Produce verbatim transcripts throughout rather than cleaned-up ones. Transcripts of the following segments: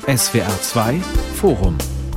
S W R zwei Forum.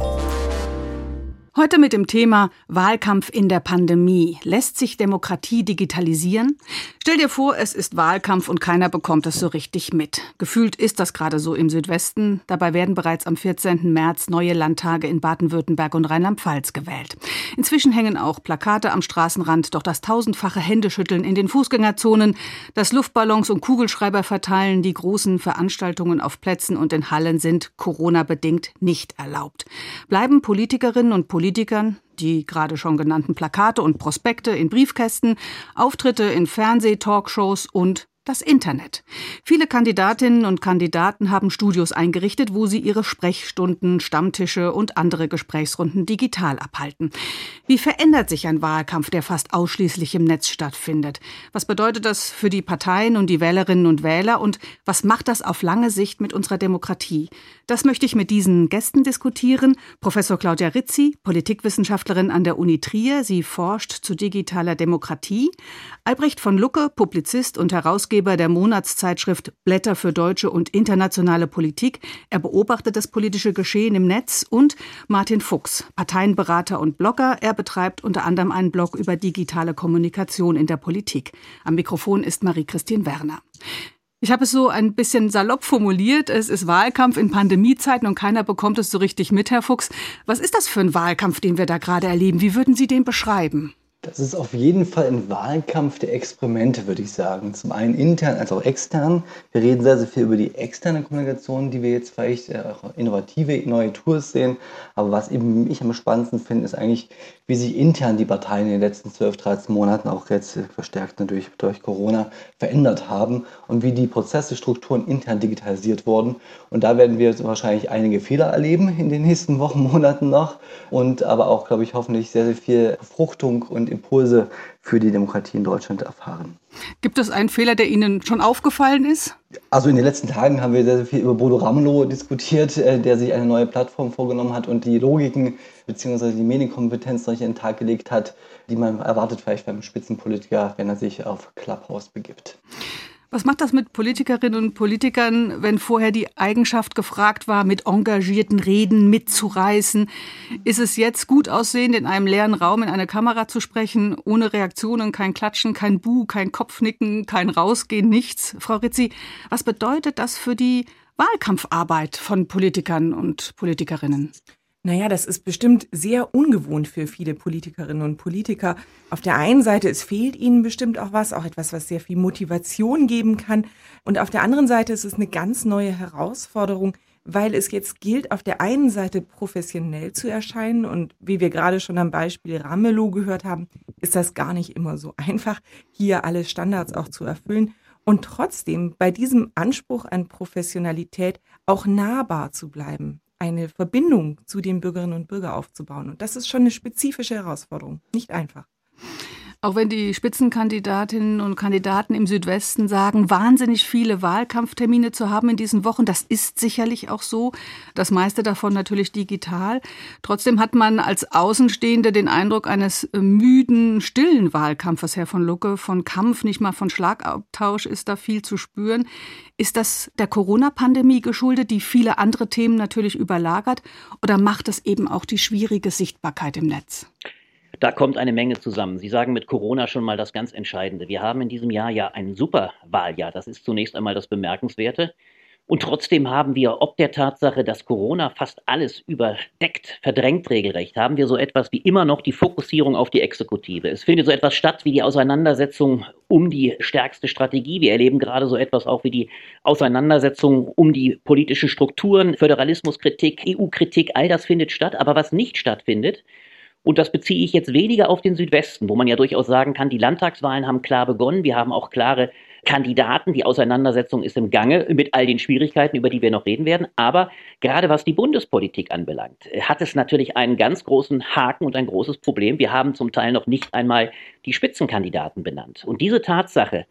Heute mit dem Thema Wahlkampf in der Pandemie. Lässt sich Demokratie digitalisieren? Stell dir vor, es ist Wahlkampf und keiner bekommt es so richtig mit. Gefühlt ist das gerade so im Südwesten. Dabei werden bereits am vierzehnten März neue Landtage in Baden-Württemberg und Rheinland-Pfalz gewählt. Inzwischen hängen auch Plakate am Straßenrand, doch das tausendfache Händeschütteln in den Fußgängerzonen, das Luftballons und Kugelschreiber verteilen, die großen Veranstaltungen auf Plätzen und in Hallen sind Corona-bedingt nicht erlaubt. Bleiben Politikerinnen und Politiker Politikern, die gerade schon genannten Plakate und Prospekte in Briefkästen, Auftritte in Fernseh-Talkshows und das Internet. Viele Kandidatinnen und Kandidaten haben Studios eingerichtet, wo sie ihre Sprechstunden, Stammtische und andere Gesprächsrunden digital abhalten. Wie verändert sich ein Wahlkampf, der fast ausschließlich im Netz stattfindet? Was bedeutet das für die Parteien und die Wählerinnen und Wähler? Und was macht das auf lange Sicht mit unserer Demokratie? Das möchte ich mit diesen Gästen diskutieren. Professor Claudia Rizzi, Politikwissenschaftlerin an der Uni Trier. Sie forscht zu digitaler Demokratie. Albrecht von Lucke, Publizist und Herausgeber der Monatszeitschrift Blätter für deutsche und internationale Politik. Er beobachtet das politische Geschehen im Netz. Und Martin Fuchs, Parteienberater und Blogger. Er betreibt unter anderem einen Blog über digitale Kommunikation in der Politik. Am Mikrofon ist Marie-Christine Werner. Ich habe es so ein bisschen salopp formuliert. Es ist Wahlkampf in Pandemiezeiten und keiner bekommt es so richtig mit, Herr Fuchs. Was ist das für ein Wahlkampf, den wir da gerade erleben? Wie würden Sie den beschreiben? Das ist auf jeden Fall ein Wahlkampf der Experimente, würde ich sagen. Zum einen intern als auch extern. Wir reden sehr, sehr viel über die externe Kommunikation, die wir jetzt vielleicht auch innovative neue Tools sehen. Aber was eben ich am spannendsten finde, ist eigentlich, wie sich intern die Parteien in den letzten zwölf, dreizehn Monaten, auch jetzt verstärkt natürlich durch Corona, verändert haben und wie die Prozesse, Strukturen intern digitalisiert wurden. Und da werden wir jetzt wahrscheinlich einige Fehler erleben in den nächsten Wochen, Monaten noch. Und aber auch, glaube ich, hoffentlich sehr, sehr viel Befruchtung und Impulse für die Demokratie in Deutschland erfahren. Gibt es einen Fehler, der Ihnen schon aufgefallen ist? Also in den letzten Tagen haben wir sehr, sehr viel über Bodo Ramelow diskutiert, der sich eine neue Plattform vorgenommen hat und die Logiken bzw. die Medienkompetenz an den Tag gelegt hat, die man erwartet vielleicht beim Spitzenpolitiker, wenn er sich auf Clubhouse begibt. Was macht das mit Politikerinnen und Politikern, wenn vorher die Eigenschaft gefragt war, mit engagierten Reden mitzureißen? Ist es jetzt gut aussehend, in einem leeren Raum in eine Kamera zu sprechen, ohne Reaktionen, kein Klatschen, kein Buh, kein Kopfnicken, kein Rausgehen, nichts? Frau Rizzi, was bedeutet das für die Wahlkampfarbeit von Politikern und Politikerinnen? Naja, das ist bestimmt sehr ungewohnt für viele Politikerinnen und Politiker. Auf der einen Seite, es fehlt ihnen bestimmt auch was, auch etwas, was sehr viel Motivation geben kann. Und auf der anderen Seite ist es eine ganz neue Herausforderung, weil es jetzt gilt, auf der einen Seite professionell zu erscheinen. Und wie wir gerade schon am Beispiel Ramelow gehört haben, ist das gar nicht immer so einfach, hier alle Standards auch zu erfüllen. Und trotzdem bei diesem Anspruch an Professionalität auch nahbar zu bleiben, eine Verbindung zu den Bürgerinnen und Bürgern aufzubauen. Und das ist schon eine spezifische Herausforderung, nicht einfach. Auch wenn die Spitzenkandidatinnen und Kandidaten im Südwesten sagen, wahnsinnig viele Wahlkampftermine zu haben in diesen Wochen, das ist sicherlich auch so. Das meiste davon natürlich digital. Trotzdem hat man als Außenstehende den Eindruck eines müden, stillen Wahlkampfes, Herr von Lucke. Von Kampf, nicht mal von Schlagabtausch ist da viel zu spüren. Ist das der Corona-Pandemie geschuldet, die viele andere Themen natürlich überlagert? Oder macht es eben auch die schwierige Sichtbarkeit im Netz? Da kommt eine Menge zusammen. Sie sagen mit Corona schon mal das ganz Entscheidende. Wir haben in diesem Jahr ja ein Superwahljahr. Das ist zunächst einmal das Bemerkenswerte. Und trotzdem haben wir, ob der Tatsache, dass Corona fast alles überdeckt, verdrängt regelrecht, haben wir so etwas wie immer noch die Fokussierung auf die Exekutive. Es findet so etwas statt wie die Auseinandersetzung um die stärkste Strategie. Wir erleben gerade so etwas auch wie die Auseinandersetzung um die politischen Strukturen, Föderalismuskritik, E U-Kritik, all das findet statt. Aber was nicht stattfindet, und das beziehe ich jetzt weniger auf den Südwesten, wo man ja durchaus sagen kann, die Landtagswahlen haben klar begonnen. Wir haben auch klare Kandidaten. Die Auseinandersetzung ist im Gange mit all den Schwierigkeiten, über die wir noch reden werden. Aber gerade was die Bundespolitik anbelangt, hat es natürlich einen ganz großen Haken und ein großes Problem. Wir haben zum Teil noch nicht einmal die Spitzenkandidaten benannt. Und diese Tatsache,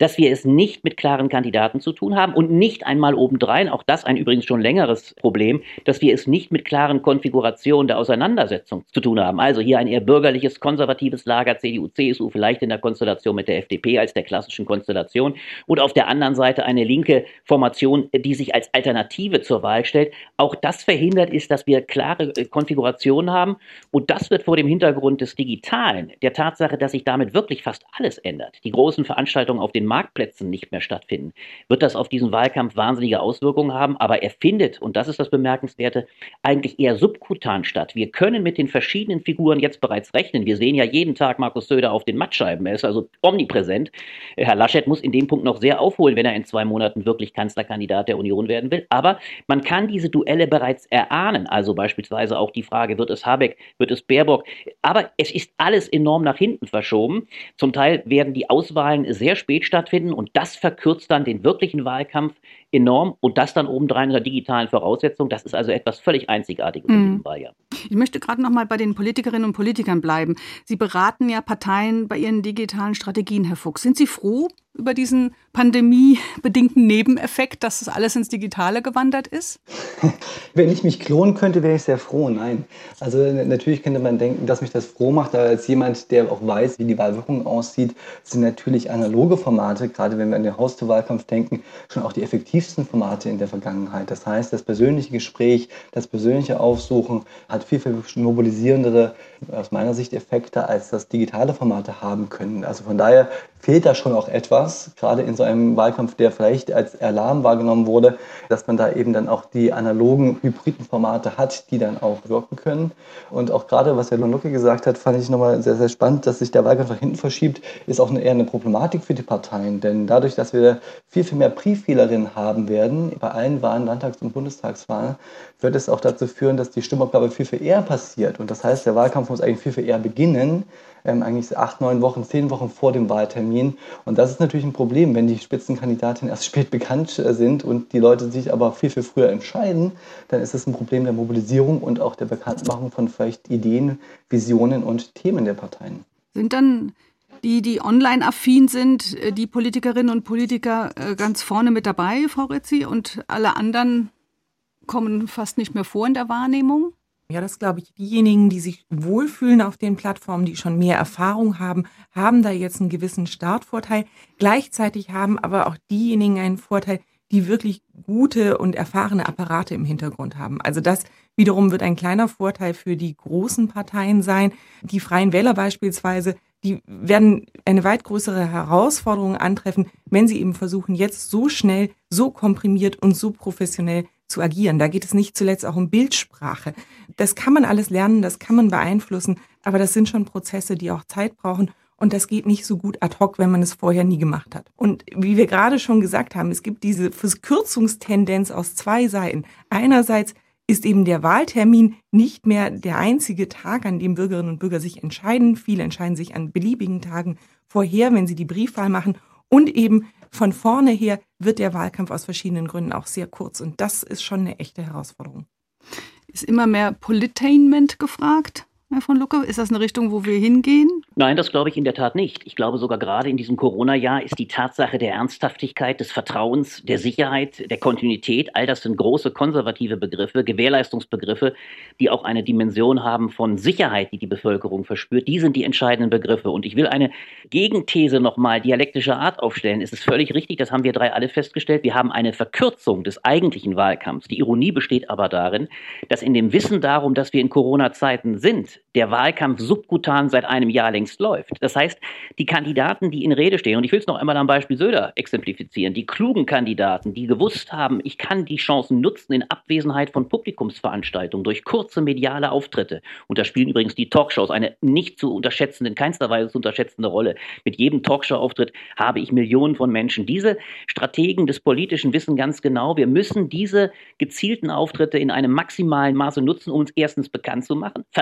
dass wir es nicht mit klaren Kandidaten zu tun haben und nicht einmal obendrein, auch das ein übrigens schon längeres Problem, dass wir es nicht mit klaren Konfigurationen der Auseinandersetzung zu tun haben. Also hier ein eher bürgerliches, konservatives Lager, C D U, C S U, vielleicht in der Konstellation mit der F D P als der klassischen Konstellation und auf der anderen Seite eine linke Formation, die sich als Alternative zur Wahl stellt. Auch das verhindert ist, dass wir klare Konfigurationen haben und das wird vor dem Hintergrund des Digitalen, der Tatsache, dass sich damit wirklich fast alles ändert, die großen Veranstaltungen auf den Marktplätzen nicht mehr stattfinden, wird das auf diesen Wahlkampf wahnsinnige Auswirkungen haben, aber er findet, und das ist das Bemerkenswerte, eigentlich eher subkutan statt. Wir können mit den verschiedenen Figuren jetzt bereits rechnen. Wir sehen ja jeden Tag Markus Söder auf den Mattscheiben, er ist also omnipräsent. Herr Laschet muss in dem Punkt noch sehr aufholen, wenn er in zwei Monaten wirklich Kanzlerkandidat der Union werden will, aber man kann diese Duelle bereits erahnen, also beispielsweise auch die Frage, wird es Habeck, wird es Baerbock, aber es ist alles enorm nach hinten verschoben. Zum Teil werden die Auswahlen sehr spät stattfinden und das verkürzt dann den wirklichen Wahlkampf enorm und das dann obendrein in der digitalen Voraussetzung. Das ist also etwas völlig Einzigartiges in diesem Wahljahr. Ich möchte gerade noch mal bei den Politikerinnen und Politikern bleiben. Sie beraten ja Parteien bei ihren digitalen Strategien, Herr Fuchs. Sind Sie froh über diesen pandemiebedingten Nebeneffekt, dass das alles ins Digitale gewandert ist? Wenn ich mich klonen könnte, wäre ich sehr froh. Nein. Also natürlich könnte man denken, dass mich das froh macht, aber als jemand, der auch weiß, wie die Wahlwirkung aussieht, sind natürlich analoge Formate, gerade wenn wir an den Haustürwahlkampf denken, schon auch die effektivsten Formate in der Vergangenheit. Das heißt, das persönliche Gespräch, das persönliche Aufsuchen hat viel, viel mobilisierendere, aus meiner Sicht, Effekte, als das digitale Formate haben können. Also von daher fehlt da schon auch etwas, gerade in so einem Wahlkampf, der vielleicht als Alarm wahrgenommen wurde, dass man da eben dann auch die analogen, hybriden Formate hat, die dann auch wirken können. Und auch gerade, was Herr Lucke gesagt hat, fand ich nochmal sehr, sehr spannend, dass sich der Wahlkampf nach hinten verschiebt, ist auch eine, eher eine Problematik für die Parteien. Denn dadurch, dass wir viel, viel mehr Briefwählerinnen haben werden, bei allen Wahlen, Landtags- und Bundestagswahlen, wird es auch dazu führen, dass die Stimmabgabe viel, viel eher passiert. Und das heißt, der Wahlkampf muss eigentlich viel, viel eher beginnen, ähm, eigentlich acht, neun Wochen, zehn Wochen vor dem Wahltermin. Und das ist natürlich ein Problem, wenn die Spitzenkandidatinnen erst spät bekannt äh, sind und die Leute sich aber viel, viel früher entscheiden, dann ist es ein Problem der Mobilisierung und auch der Bekanntmachung von vielleicht Ideen, Visionen und Themen der Parteien. Sind dann die, die online-affin sind, die Politikerinnen und Politiker ganz vorne mit dabei, Frau Rizzi, und alle anderen kommen fast nicht mehr vor in der Wahrnehmung? Ja, das glaube ich. Diejenigen, die sich wohlfühlen auf den Plattformen, die schon mehr Erfahrung haben, haben da jetzt einen gewissen Startvorteil. Gleichzeitig haben aber auch diejenigen einen Vorteil, die wirklich gute und erfahrene Apparate im Hintergrund haben. Also das wiederum wird ein kleiner Vorteil für die großen Parteien sein. Die Freien Wähler beispielsweise, die werden eine weit größere Herausforderung antreffen, wenn sie eben versuchen, jetzt so schnell, so komprimiert und so professionell zu agieren. Da geht es nicht zuletzt auch um Bildsprache. Das kann man alles lernen, das kann man beeinflussen, aber das sind schon Prozesse, die auch Zeit brauchen und das geht nicht so gut ad hoc, wenn man es vorher nie gemacht hat. Und wie wir gerade schon gesagt haben, es gibt diese Verkürzungstendenz aus zwei Seiten. Einerseits ist eben der Wahltermin nicht mehr der einzige Tag, an dem Bürgerinnen und Bürger sich entscheiden. Viele entscheiden sich an beliebigen Tagen vorher, wenn sie die Briefwahl machen. Und eben von vorne her wird der Wahlkampf aus verschiedenen Gründen auch sehr kurz. Und das ist schon eine echte Herausforderung. Ist immer mehr Politainment gefragt, Herr von Lucke? Ist das eine Richtung, wo wir hingehen? Nein, das glaube ich in der Tat nicht. Ich glaube sogar gerade in diesem Corona-Jahr ist die Tatsache der Ernsthaftigkeit, des Vertrauens, der Sicherheit, der Kontinuität, all das sind große konservative Begriffe, Gewährleistungsbegriffe, die auch eine Dimension haben von Sicherheit, die die Bevölkerung verspürt. Die sind die entscheidenden Begriffe. Und ich will eine Gegenthese nochmal dialektischer Art aufstellen. Es ist völlig richtig, das haben wir drei alle festgestellt. Wir haben eine Verkürzung des eigentlichen Wahlkampfs. Die Ironie besteht aber darin, dass in dem Wissen darum, dass wir in Corona-Zeiten sind, der Wahlkampf subkutan seit einem Jahr längst läuft. Das heißt, die Kandidaten, die in Rede stehen, und ich will es noch einmal am Beispiel Söder exemplifizieren, die klugen Kandidaten, die gewusst haben, ich kann die Chancen nutzen in Abwesenheit von Publikumsveranstaltungen durch kurze mediale Auftritte. Und da spielen übrigens die Talkshows eine nicht zu unterschätzende, in keinster Weise zu unterschätzende Rolle. Mit jedem Talkshow-Auftritt habe ich Millionen von Menschen. Diese Strategen des Politischen wissen ganz genau, wir müssen diese gezielten Auftritte in einem maximalen Maße nutzen, um uns erstens bekannt zu machen, vertraut zu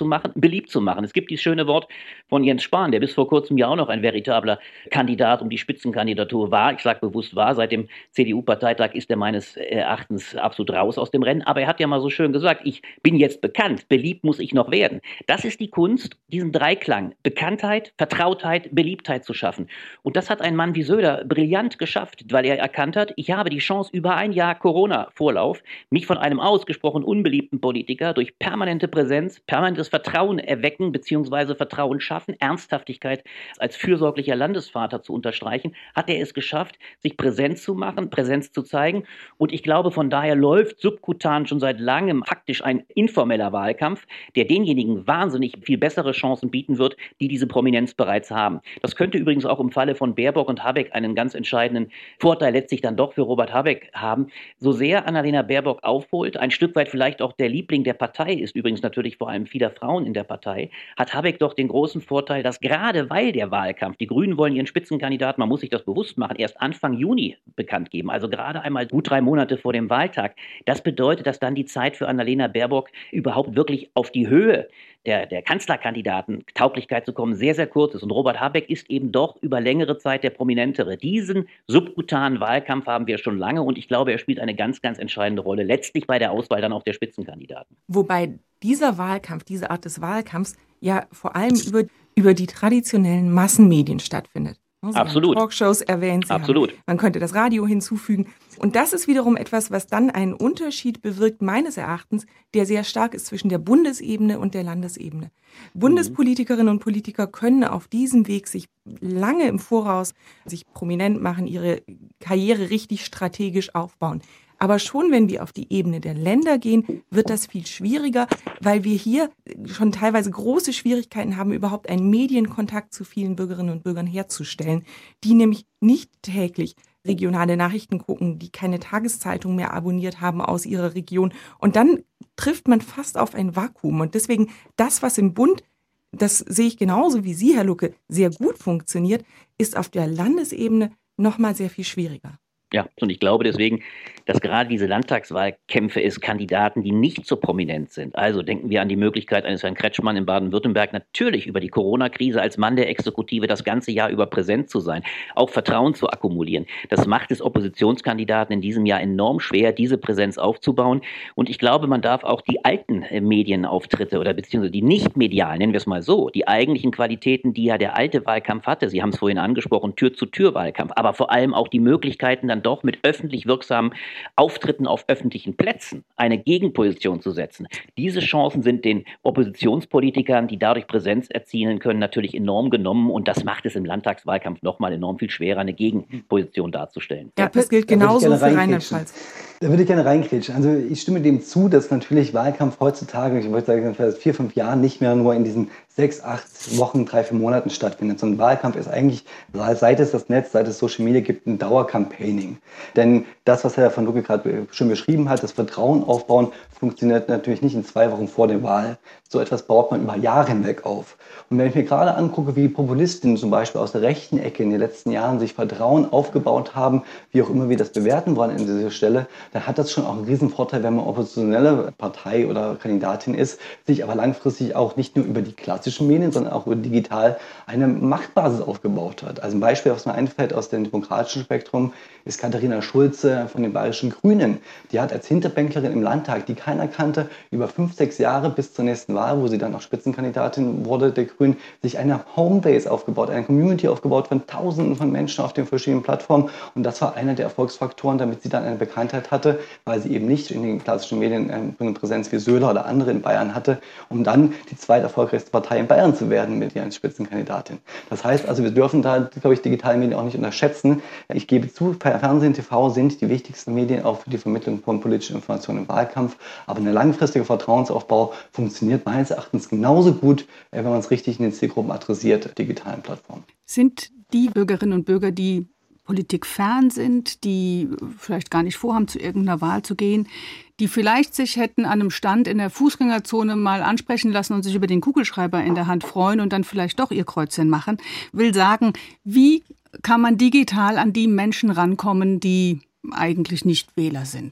zu machen, beliebt zu machen. Es gibt dieses schöne Wort von Jens Spahn, der bis vor kurzem ja auch noch ein veritabler Kandidat um die Spitzenkandidatur war. Ich sage bewusst war, seit dem C D U-Parteitag ist er meines Erachtens absolut raus aus dem Rennen. Aber er hat ja mal so schön gesagt, ich bin jetzt bekannt, beliebt muss ich noch werden. Das ist die Kunst, diesen Dreiklang, Bekanntheit, Vertrautheit, Beliebtheit zu schaffen. Und das hat ein Mann wie Söder brillant geschafft, weil er erkannt hat, ich habe die Chance, über ein Jahr Corona-Vorlauf mich von einem ausgesprochen unbeliebten Politiker durch permanente Präsenz, permanentes Vertrauen erwecken bzw. Vertrauen schaffen, Ernsthaftigkeit als fürsorglicher Landesvater zu unterstreichen, hat er es geschafft, sich präsent zu machen, Präsenz zu zeigen. Und ich glaube, von daher läuft subkutan schon seit langem faktisch ein informeller Wahlkampf, der denjenigen wahnsinnig viel bessere Chancen bieten wird, die diese Prominenz bereits haben. Das könnte übrigens auch im Falle von Baerbock und Habeck einen ganz entscheidenden Vorteil letztlich dann doch für Robert Habeck haben. So sehr Annalena Baerbock aufholt, ein Stück weit vielleicht auch der Liebling der Partei ist, übrigens natürlich vor allem vieler Frauen in der Partei, hat Habeck doch den großen Vorteil, dass gerade weil der Wahlkampf, die Grünen wollen ihren Spitzenkandidaten, man muss sich das bewusst machen, erst Anfang Juni bekannt geben, also gerade einmal gut drei Monate vor dem Wahltag. Das bedeutet, dass dann die Zeit für Annalena Baerbock überhaupt wirklich auf die Höhe der, der Kanzlerkandidaten Tauglichkeit zu kommen, sehr, sehr kurz ist. Und Robert Habeck ist eben doch über längere Zeit der Prominentere. Diesen subkutanen Wahlkampf haben wir schon lange und ich glaube, er spielt eine ganz, ganz entscheidende Rolle, letztlich bei der Auswahl dann auch der Spitzenkandidaten. Wobei dieser Wahlkampf, diese Art des Wahlkampfs ja vor allem über, über die traditionellen Massenmedien stattfindet. Sie Absolut. haben Talkshows erwähnt, Sie Absolut. Haben, man könnte das Radio hinzufügen. Und das ist wiederum etwas, was dann einen Unterschied bewirkt, meines Erachtens, der sehr stark ist zwischen der Bundesebene und der Landesebene. Mhm. Bundespolitikerinnen und Politiker können auf diesem Weg sich lange im Voraus sich prominent machen, ihre Karriere richtig strategisch aufbauen. Aber schon wenn wir auf die Ebene der Länder gehen, wird das viel schwieriger, weil wir hier schon teilweise große Schwierigkeiten haben, überhaupt einen Medienkontakt zu vielen Bürgerinnen und Bürgern herzustellen, die nämlich nicht täglich regionale Nachrichten gucken, die keine Tageszeitung mehr abonniert haben aus ihrer Region. Und dann trifft man fast auf ein Vakuum. Und deswegen das, was im Bund, das sehe ich genauso wie Sie, Herr Lucke, sehr gut funktioniert, ist auf der Landesebene noch mal sehr viel schwieriger. Ja, und ich glaube deswegen, dass gerade diese Landtagswahlkämpfe es Kandidaten, die nicht so prominent sind. Also denken wir an die Möglichkeit eines Herrn Kretschmann in Baden-Württemberg, natürlich über die Corona-Krise als Mann der Exekutive das ganze Jahr über präsent zu sein, auch Vertrauen zu akkumulieren. Das macht es Oppositionskandidaten in diesem Jahr enorm schwer, diese Präsenz aufzubauen. Und ich glaube, man darf auch die alten äh, Medienauftritte oder beziehungsweise die nicht medialen, nennen wir es mal so, die eigentlichen Qualitäten, die ja der alte Wahlkampf hatte, Sie haben es vorhin angesprochen, Tür-zu-Tür-Wahlkampf, aber vor allem auch die Möglichkeiten, dann doch mit öffentlich wirksamen Auftritten auf öffentlichen Plätzen eine Gegenposition zu setzen. Diese Chancen sind den Oppositionspolitikern, die dadurch Präsenz erzielen können, natürlich enorm genommen und das macht es im Landtagswahlkampf nochmal enorm viel schwerer, eine Gegenposition darzustellen. Ja, das gilt genauso für Rheinland-Pfalz. Da würde ich gerne reinkrätschen. Also ich stimme dem zu, dass natürlich Wahlkampf heutzutage, ich wollte sagen, seit vier, fünf Jahren nicht mehr nur in diesen sechs, acht Wochen, drei, vier Monaten stattfindet. So ein Wahlkampf ist eigentlich, seit es das Netz, seit es Social Media gibt, ein Dauercampaigning. Denn das, was Herr von Lucke gerade schon beschrieben hat, das Vertrauen aufbauen, funktioniert natürlich nicht in zwei Wochen vor der Wahl. So etwas baut man über Jahre hinweg auf. Und wenn ich mir gerade angucke, wie Populistinnen zum Beispiel aus der rechten Ecke in den letzten Jahren sich Vertrauen aufgebaut haben, wie auch immer wir das bewerten wollen an dieser Stelle, dann hat das schon auch einen riesen Vorteil, wenn man oppositionelle Partei oder Kandidatin ist, sich aber langfristig auch nicht nur über die klassischen Medien, sondern auch über digital eine Machtbasis aufgebaut hat. Also ein Beispiel, was mir einfällt aus dem demokratischen Spektrum, ist Katharina Schulze von den Bayerischen Grünen. Die hat als Hinterbänklerin im Landtag, die keiner kannte, über fünf, sechs Jahre bis zur nächsten Wahl, wo sie dann auch Spitzenkandidatin wurde, der Grünen, sich eine Homebase aufgebaut, eine Community aufgebaut von Tausenden von Menschen auf den verschiedenen Plattformen. Und das war einer der Erfolgsfaktoren, damit sie dann eine Bekanntheit hatte, weil sie eben nicht in den klassischen Medien eine Präsenz wie Söder oder andere in Bayern hatte, um dann die zweiterfolgreichste Partei in Bayern zu werden mit ihren Spitzenkandidatin. Das heißt also, wir dürfen da, glaube ich, digitale Medien auch nicht unterschätzen. Ich gebe zu, Fernsehen, T V sind die wichtigsten Medien auch für die Vermittlung von politischen Informationen im Wahlkampf. Aber ein langfristiger Vertrauensaufbau funktioniert meines Erachtens genauso gut, wenn man es richtig in den Zielgruppen adressiert, digitalen Plattformen. Sind die Bürgerinnen und Bürger, die politikfern sind, die vielleicht gar nicht vorhaben, zu irgendeiner Wahl zu gehen, die vielleicht sich hätten an einem Stand in der Fußgängerzone mal ansprechen lassen und sich über den Kugelschreiber in der Hand freuen und dann vielleicht doch ihr Kreuzchen machen, will sagen, wie kann man digital an die Menschen rankommen, die eigentlich nicht Wähler sind?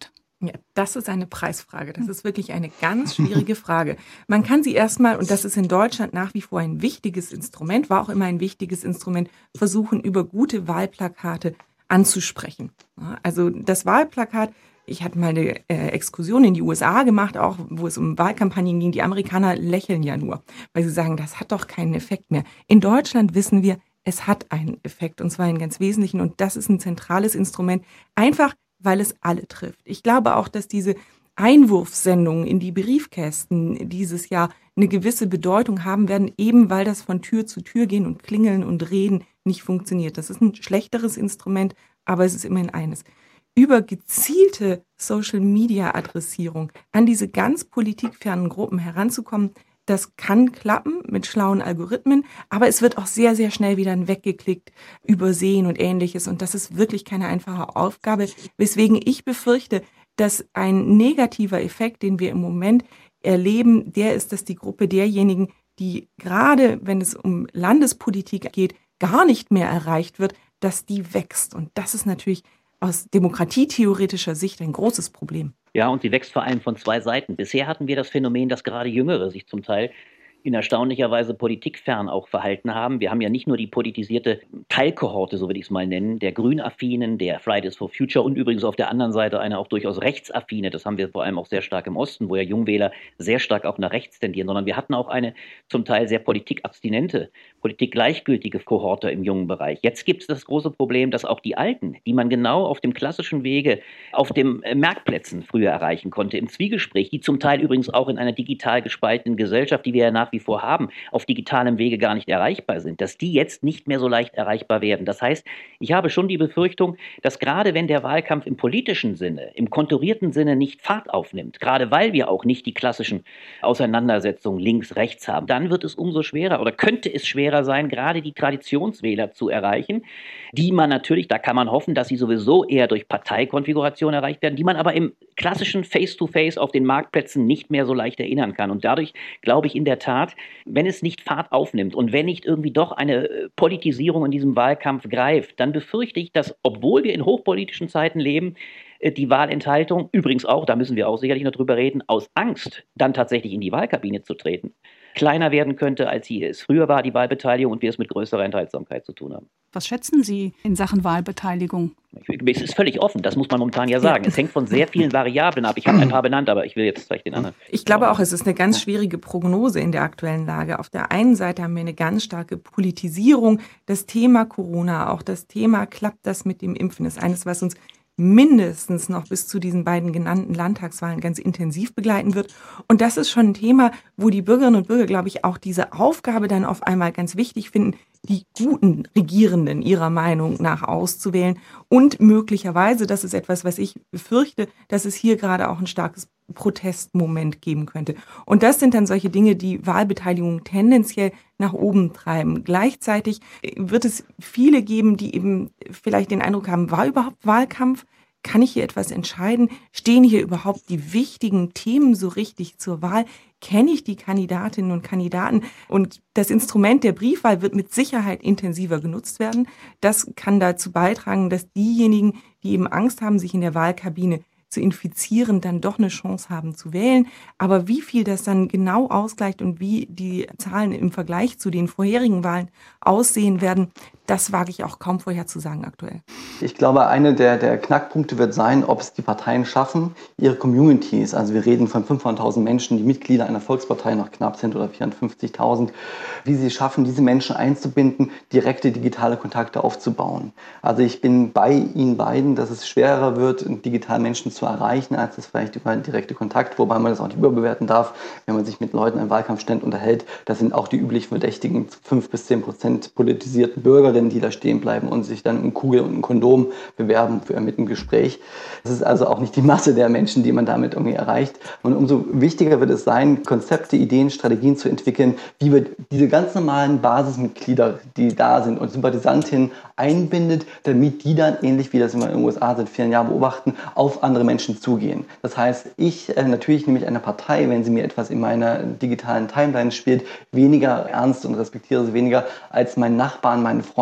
Ja, das ist eine Preisfrage. Das ist wirklich eine ganz schwierige Frage. Man kann sie erstmal, und das ist in Deutschland nach wie vor ein wichtiges Instrument, war auch immer ein wichtiges Instrument, versuchen, über gute Wahlplakate anzusprechen. Ja, also das Wahlplakat, ich hatte mal eine äh, Exkursion in die U S A gemacht, auch wo es um Wahlkampagnen ging. Die Amerikaner lächeln ja nur, weil sie sagen, das hat doch keinen Effekt mehr. In Deutschland wissen wir, es hat einen Effekt, und zwar einen ganz wesentlichen. Und das ist ein zentrales Instrument, einfach weil es alle trifft. Ich glaube auch, dass diese Einwurfsendungen in die Briefkästen dieses Jahr eine gewisse Bedeutung haben werden, eben weil das von Tür zu Tür gehen und klingeln und reden nicht funktioniert. Das ist ein schlechteres Instrument, aber es ist immerhin eines. Über gezielte Social-Media-Adressierung an diese ganz politikfernen Gruppen heranzukommen, das kann klappen mit schlauen Algorithmen, aber es wird auch sehr, sehr schnell wieder weggeklickt, übersehen und Ähnliches. Und das ist wirklich keine einfache Aufgabe, weswegen ich befürchte, dass ein negativer Effekt, den wir im Moment erleben, der ist, dass die Gruppe derjenigen, die gerade, wenn es um Landespolitik geht, gar nicht mehr erreicht wird, dass die wächst. Und das ist natürlich aus demokratietheoretischer Sicht ein großes Problem. Ja, und sie wächst vor allem von zwei Seiten. Bisher hatten wir das Phänomen, dass gerade Jüngere sich zum Teil in erstaunlicher Weise politikfern auch verhalten haben. Wir haben ja nicht nur die politisierte Teilkohorte, so würde ich es mal nennen, der Grünaffinen, der Fridays for Future und übrigens auf der anderen Seite eine auch durchaus rechtsaffine, das haben wir vor allem auch sehr stark im Osten, wo ja Jungwähler sehr stark auch nach rechts tendieren, sondern wir hatten auch eine zum Teil sehr politikabstinente, politikgleichgültige Kohorte im jungen Bereich. Jetzt gibt es das große Problem, dass auch die Alten, die man genau auf dem klassischen Wege auf den Marktplätzen früher erreichen konnte, im Zwiegespräch, die zum Teil übrigens auch in einer digital gespaltenen Gesellschaft, die wir ja nach wie vor haben, auf digitalem Wege gar nicht erreichbar sind, dass die jetzt nicht mehr so leicht erreichbar werden. Das heißt, ich habe schon die Befürchtung, dass gerade wenn der Wahlkampf im politischen Sinne, im konturierten Sinne nicht Fahrt aufnimmt, gerade weil wir auch nicht die klassischen Auseinandersetzungen links-rechts haben, dann wird es umso schwerer oder könnte es schwerer sein, gerade die Traditionswähler zu erreichen, die man natürlich, da kann man hoffen, dass sie sowieso eher durch Parteikonfiguration erreicht werden, die man aber im klassischen Face-to-Face auf den Marktplätzen nicht mehr so leicht erinnern kann. Und dadurch glaube ich in der Tat, wenn es nicht Fahrt aufnimmt und wenn nicht irgendwie doch eine Politisierung in diesem Wahlkampf greift, dann befürchte ich, dass, obwohl wir in hochpolitischen Zeiten leben, die Wahlenthaltung, übrigens auch, da müssen wir auch sicherlich noch drüber reden, aus Angst dann tatsächlich in die Wahlkabine zu treten, kleiner werden könnte, als sie es früher war, die Wahlbeteiligung, und wir es mit größerer Enthaltsamkeit zu tun haben. Was schätzen Sie in Sachen Wahlbeteiligung? Es ist völlig offen, das muss man momentan ja sagen. Es hängt von sehr vielen Variablen ab. Ich habe ein paar benannt, aber ich will jetzt vielleicht den anderen. Ich glaube auch, es ist eine ganz schwierige Prognose in der aktuellen Lage. Auf der einen Seite haben wir eine ganz starke Politisierung. Das Thema Corona, auch das Thema, klappt das mit dem Impfen, ist eines, was uns mindestens noch bis zu diesen beiden genannten Landtagswahlen ganz intensiv begleiten wird. Und das ist schon ein Thema, wo die Bürgerinnen und Bürger, glaube ich, auch diese Aufgabe dann auf einmal ganz wichtig finden, die guten Regierenden ihrer Meinung nach auszuwählen. Und möglicherweise, das ist etwas, was ich befürchte, dass es hier gerade auch ein starkes Protestmoment geben könnte. Und das sind dann solche Dinge, die Wahlbeteiligung tendenziell nach oben treiben. Gleichzeitig wird es viele geben, die eben vielleicht den Eindruck haben, war überhaupt Wahlkampf? Kann ich hier etwas entscheiden? Stehen hier überhaupt die wichtigen Themen so richtig zur Wahl? Kenne ich die Kandidatinnen und Kandidaten? Und das Instrument der Briefwahl wird mit Sicherheit intensiver genutzt werden. Das kann dazu beitragen, dass diejenigen, die eben Angst haben, sich in der Wahlkabine zu infizieren, dann doch eine Chance haben zu wählen. Aber wie viel das dann genau ausgleicht und wie die Zahlen im Vergleich zu den vorherigen Wahlen aussehen werden, das wage ich auch kaum vorherzusagen aktuell. Ich glaube, eine der, der Knackpunkte wird sein, ob es die Parteien schaffen, ihre Communities, also wir reden von fünfhunderttausend Menschen, die Mitglieder einer Volkspartei noch knapp sind oder vierhundertfünfzigtausend, wie sie schaffen, diese Menschen einzubinden, direkte digitale Kontakte aufzubauen. Also ich bin bei Ihnen beiden, dass es schwerer wird, digital Menschen zu erreichen, als es vielleicht über direkte Kontakt, wobei man das auch nicht überbewerten darf, wenn man sich mit Leuten im Wahlkampfstand unterhält. Das sind auch die üblich verdächtigen fünf bis zehn Prozent politisierten Bürger, die da stehen bleiben und sich dann um Kugel und ein Kondom bewerben für mit einem Gespräch. Das ist also auch nicht die Masse der Menschen, die man damit irgendwie erreicht. Und umso wichtiger wird es sein, Konzepte, Ideen, Strategien zu entwickeln, wie wir diese ganz normalen Basismitglieder, die da sind und Sympathisantinnen einbindet, damit die dann, ähnlich wie das wir in den U S A seit vielen Jahren beobachten, auf andere Menschen zugehen. Das heißt, ich äh, natürlich nehme ich eine Partei, wenn sie mir etwas in meiner digitalen Timeline spielt, weniger ernst und respektiere sie weniger als meinen Nachbarn, meine Freunde,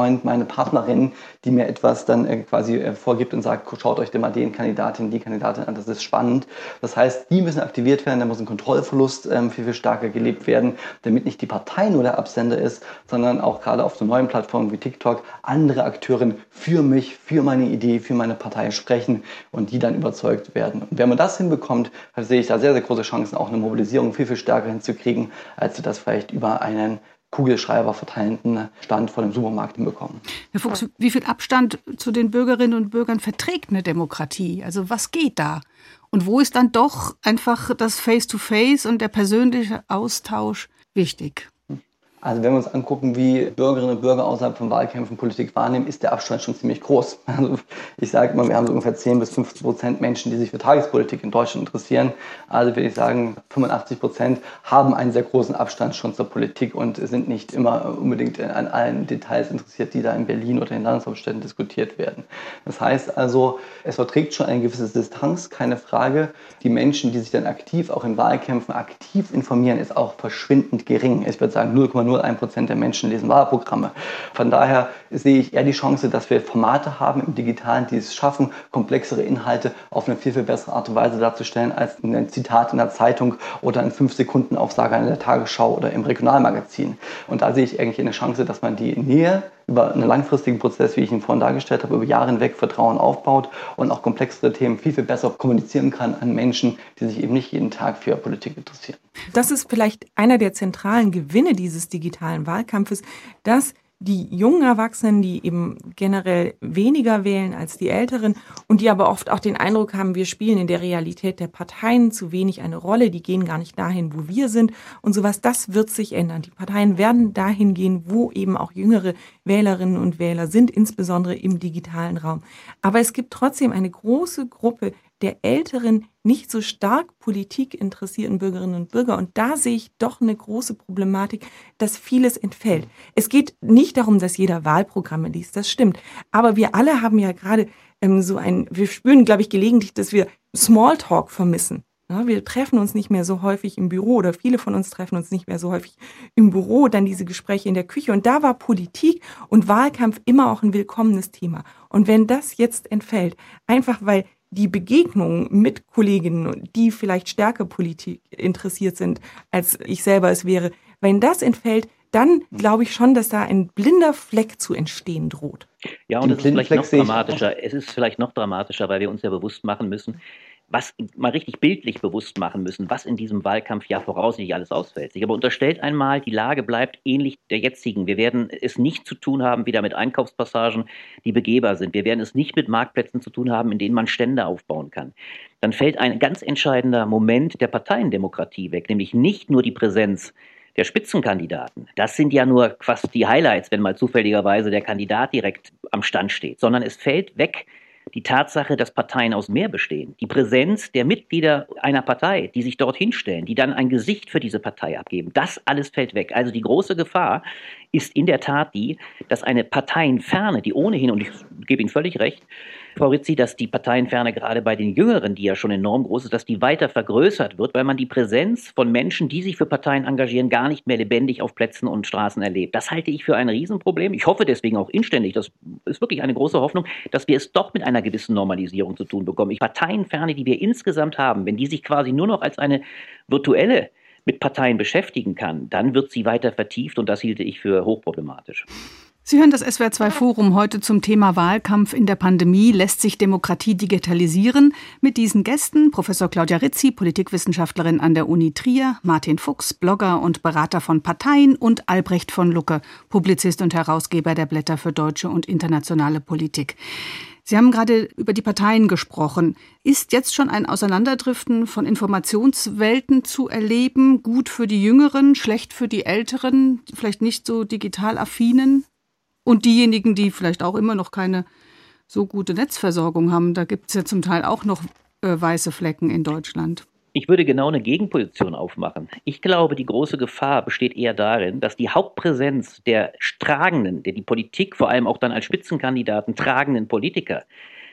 Freund, meine Partnerin, die mir etwas dann äh, quasi äh, vorgibt und sagt, schaut euch denn mal den Kandidatin, die Kandidatin an, das ist spannend. Das heißt, die müssen aktiviert werden, da muss ein Kontrollverlust ähm, viel, viel stärker gelebt werden, damit nicht die Partei nur der Absender ist, sondern auch gerade auf so neuen Plattformen wie TikTok andere Akteure für mich, für meine Idee, für meine Partei sprechen und die dann überzeugt werden. Und wenn man das hinbekommt, dann sehe ich da sehr, sehr große Chancen, auch eine Mobilisierung viel, viel stärker hinzukriegen, als wir das vielleicht über einen Kugelschreiber verteilenden Stand vor dem Supermarkt hinbekommen. Herr Fuchs, wie viel Abstand zu den Bürgerinnen und Bürgern verträgt eine Demokratie? Also was geht da? Und wo ist dann doch einfach das Face-to-Face und der persönliche Austausch wichtig? Also wenn wir uns angucken, wie Bürgerinnen und Bürger außerhalb von Wahlkämpfen Politik wahrnehmen, ist der Abstand schon ziemlich groß. Also ich sage mal, wir haben so ungefähr zehn bis fünfzehn Prozent Menschen, die sich für Tagespolitik in Deutschland interessieren. Also würde ich sagen, fünfundachtzig Prozent haben einen sehr großen Abstand schon zur Politik und sind nicht immer unbedingt an allen Details interessiert, die da in Berlin oder in Landeshauptstädten diskutiert werden. Das heißt also, es verträgt schon eine gewisse Distanz, keine Frage. Die Menschen, die sich dann aktiv, auch in Wahlkämpfen aktiv informieren, ist auch verschwindend gering. Ich würde sagen null Komma null eins Prozent der Menschen lesen Wahlprogramme. Von daher sehe ich eher die Chance, dass wir Formate haben im Digitalen, die es schaffen, komplexere Inhalte auf eine viel, viel bessere Art und Weise darzustellen als ein Zitat in der Zeitung oder ein fünf Sekunden Aufsage in der Tagesschau oder im Regionalmagazin. Und da sehe ich eigentlich eine Chance, dass man die Nähe über einen langfristigen Prozess, wie ich ihn vorhin dargestellt habe, über Jahre hinweg Vertrauen aufbaut und auch komplexere Themen viel, viel besser kommunizieren kann an Menschen, die sich eben nicht jeden Tag für Politik interessieren. Das ist vielleicht einer der zentralen Gewinne dieses digitalen Wahlkampfes, dass die jungen Erwachsenen, die eben generell weniger wählen als die Älteren und die aber oft auch den Eindruck haben, wir spielen in der Realität der Parteien zu wenig eine Rolle, die gehen gar nicht dahin, wo wir sind und sowas, das wird sich ändern. Die Parteien werden dahin gehen, wo eben auch jüngere Wählerinnen und Wähler sind, insbesondere im digitalen Raum. Aber es gibt trotzdem eine große Gruppe der älteren, nicht so stark Politik interessierten Bürgerinnen und Bürger. Und da sehe ich doch eine große Problematik, dass vieles entfällt. Es geht nicht darum, dass jeder Wahlprogramme liest, das stimmt. Aber wir alle haben ja gerade ähm, so ein, wir spüren, glaube ich, gelegentlich, dass wir Smalltalk vermissen. Ja, wir treffen uns nicht mehr so häufig im Büro oder viele von uns treffen uns nicht mehr so häufig im Büro, dann diese Gespräche in der Küche. Und da war Politik und Wahlkampf immer auch ein willkommenes Thema. Und wenn das jetzt entfällt, einfach weil die Begegnungen mit Kolleginnen, die vielleicht stärker Politik interessiert sind, als ich selber es wäre, wenn das entfällt, dann glaube ich schon, dass da ein blinder Fleck zu entstehen droht. Ja, und es ist vielleicht noch dramatischer. Es ist vielleicht noch dramatischer, weil wir uns ja bewusst machen müssen, was mal richtig bildlich bewusst machen müssen, was in diesem Wahlkampf ja voraussichtlich alles ausfällt. Aber unterstellt einmal, die Lage bleibt ähnlich der jetzigen. Wir werden es nicht zu tun haben, wieder mit Einkaufspassagen, die begehbar sind. Wir werden es nicht mit Marktplätzen zu tun haben, in denen man Stände aufbauen kann. Dann fällt ein ganz entscheidender Moment der Parteiendemokratie weg, nämlich nicht nur die Präsenz der Spitzenkandidaten. Das sind ja nur fast die Highlights, wenn mal zufälligerweise der Kandidat direkt am Stand steht, sondern es fällt weg die Tatsache, dass Parteien aus mehr bestehen, die Präsenz der Mitglieder einer Partei, die sich dorthin stellen, die dann ein Gesicht für diese Partei abgeben, das alles fällt weg. Also die große Gefahr ist in der Tat die, dass eine Parteienferne, die ohnehin, und ich gebe Ihnen völlig recht, Frau Rizzi, dass die Parteienferne gerade bei den Jüngeren, die ja schon enorm groß ist, dass die weiter vergrößert wird, weil man die Präsenz von Menschen, die sich für Parteien engagieren, gar nicht mehr lebendig auf Plätzen und Straßen erlebt. Das halte ich für ein Riesenproblem. Ich hoffe deswegen auch inständig, das ist wirklich eine große Hoffnung, dass wir es doch mit einer gewissen Normalisierung zu tun bekommen. Die Parteienferne, die wir insgesamt haben, wenn die sich quasi nur noch als eine virtuelle mit Parteien beschäftigen kann, dann wird sie weiter vertieft und das hielte ich für hochproblematisch. Sie hören das S W R zwei Forum heute zum Thema Wahlkampf in der Pandemie. Lässt sich Demokratie digitalisieren? Mit diesen Gästen Professor Claudia Rizzi, Politikwissenschaftlerin an der Uni Trier, Martin Fuchs, Blogger und Berater von Parteien und Albrecht von Lucke, Publizist und Herausgeber der Blätter für deutsche und internationale Politik. Sie haben gerade über die Parteien gesprochen. Ist jetzt schon ein Auseinanderdriften von Informationswelten zu erleben? Gut für die Jüngeren, schlecht für die Älteren, vielleicht nicht so digital affinen? Und diejenigen, die vielleicht auch immer noch keine so gute Netzversorgung haben, da gibt es ja zum Teil auch noch äh, weiße Flecken in Deutschland. Ich würde genau eine Gegenposition aufmachen. Ich glaube, die große Gefahr besteht eher darin, dass die Hauptpräsenz der tragenden, der die Politik vor allem auch dann als Spitzenkandidaten tragenden Politiker,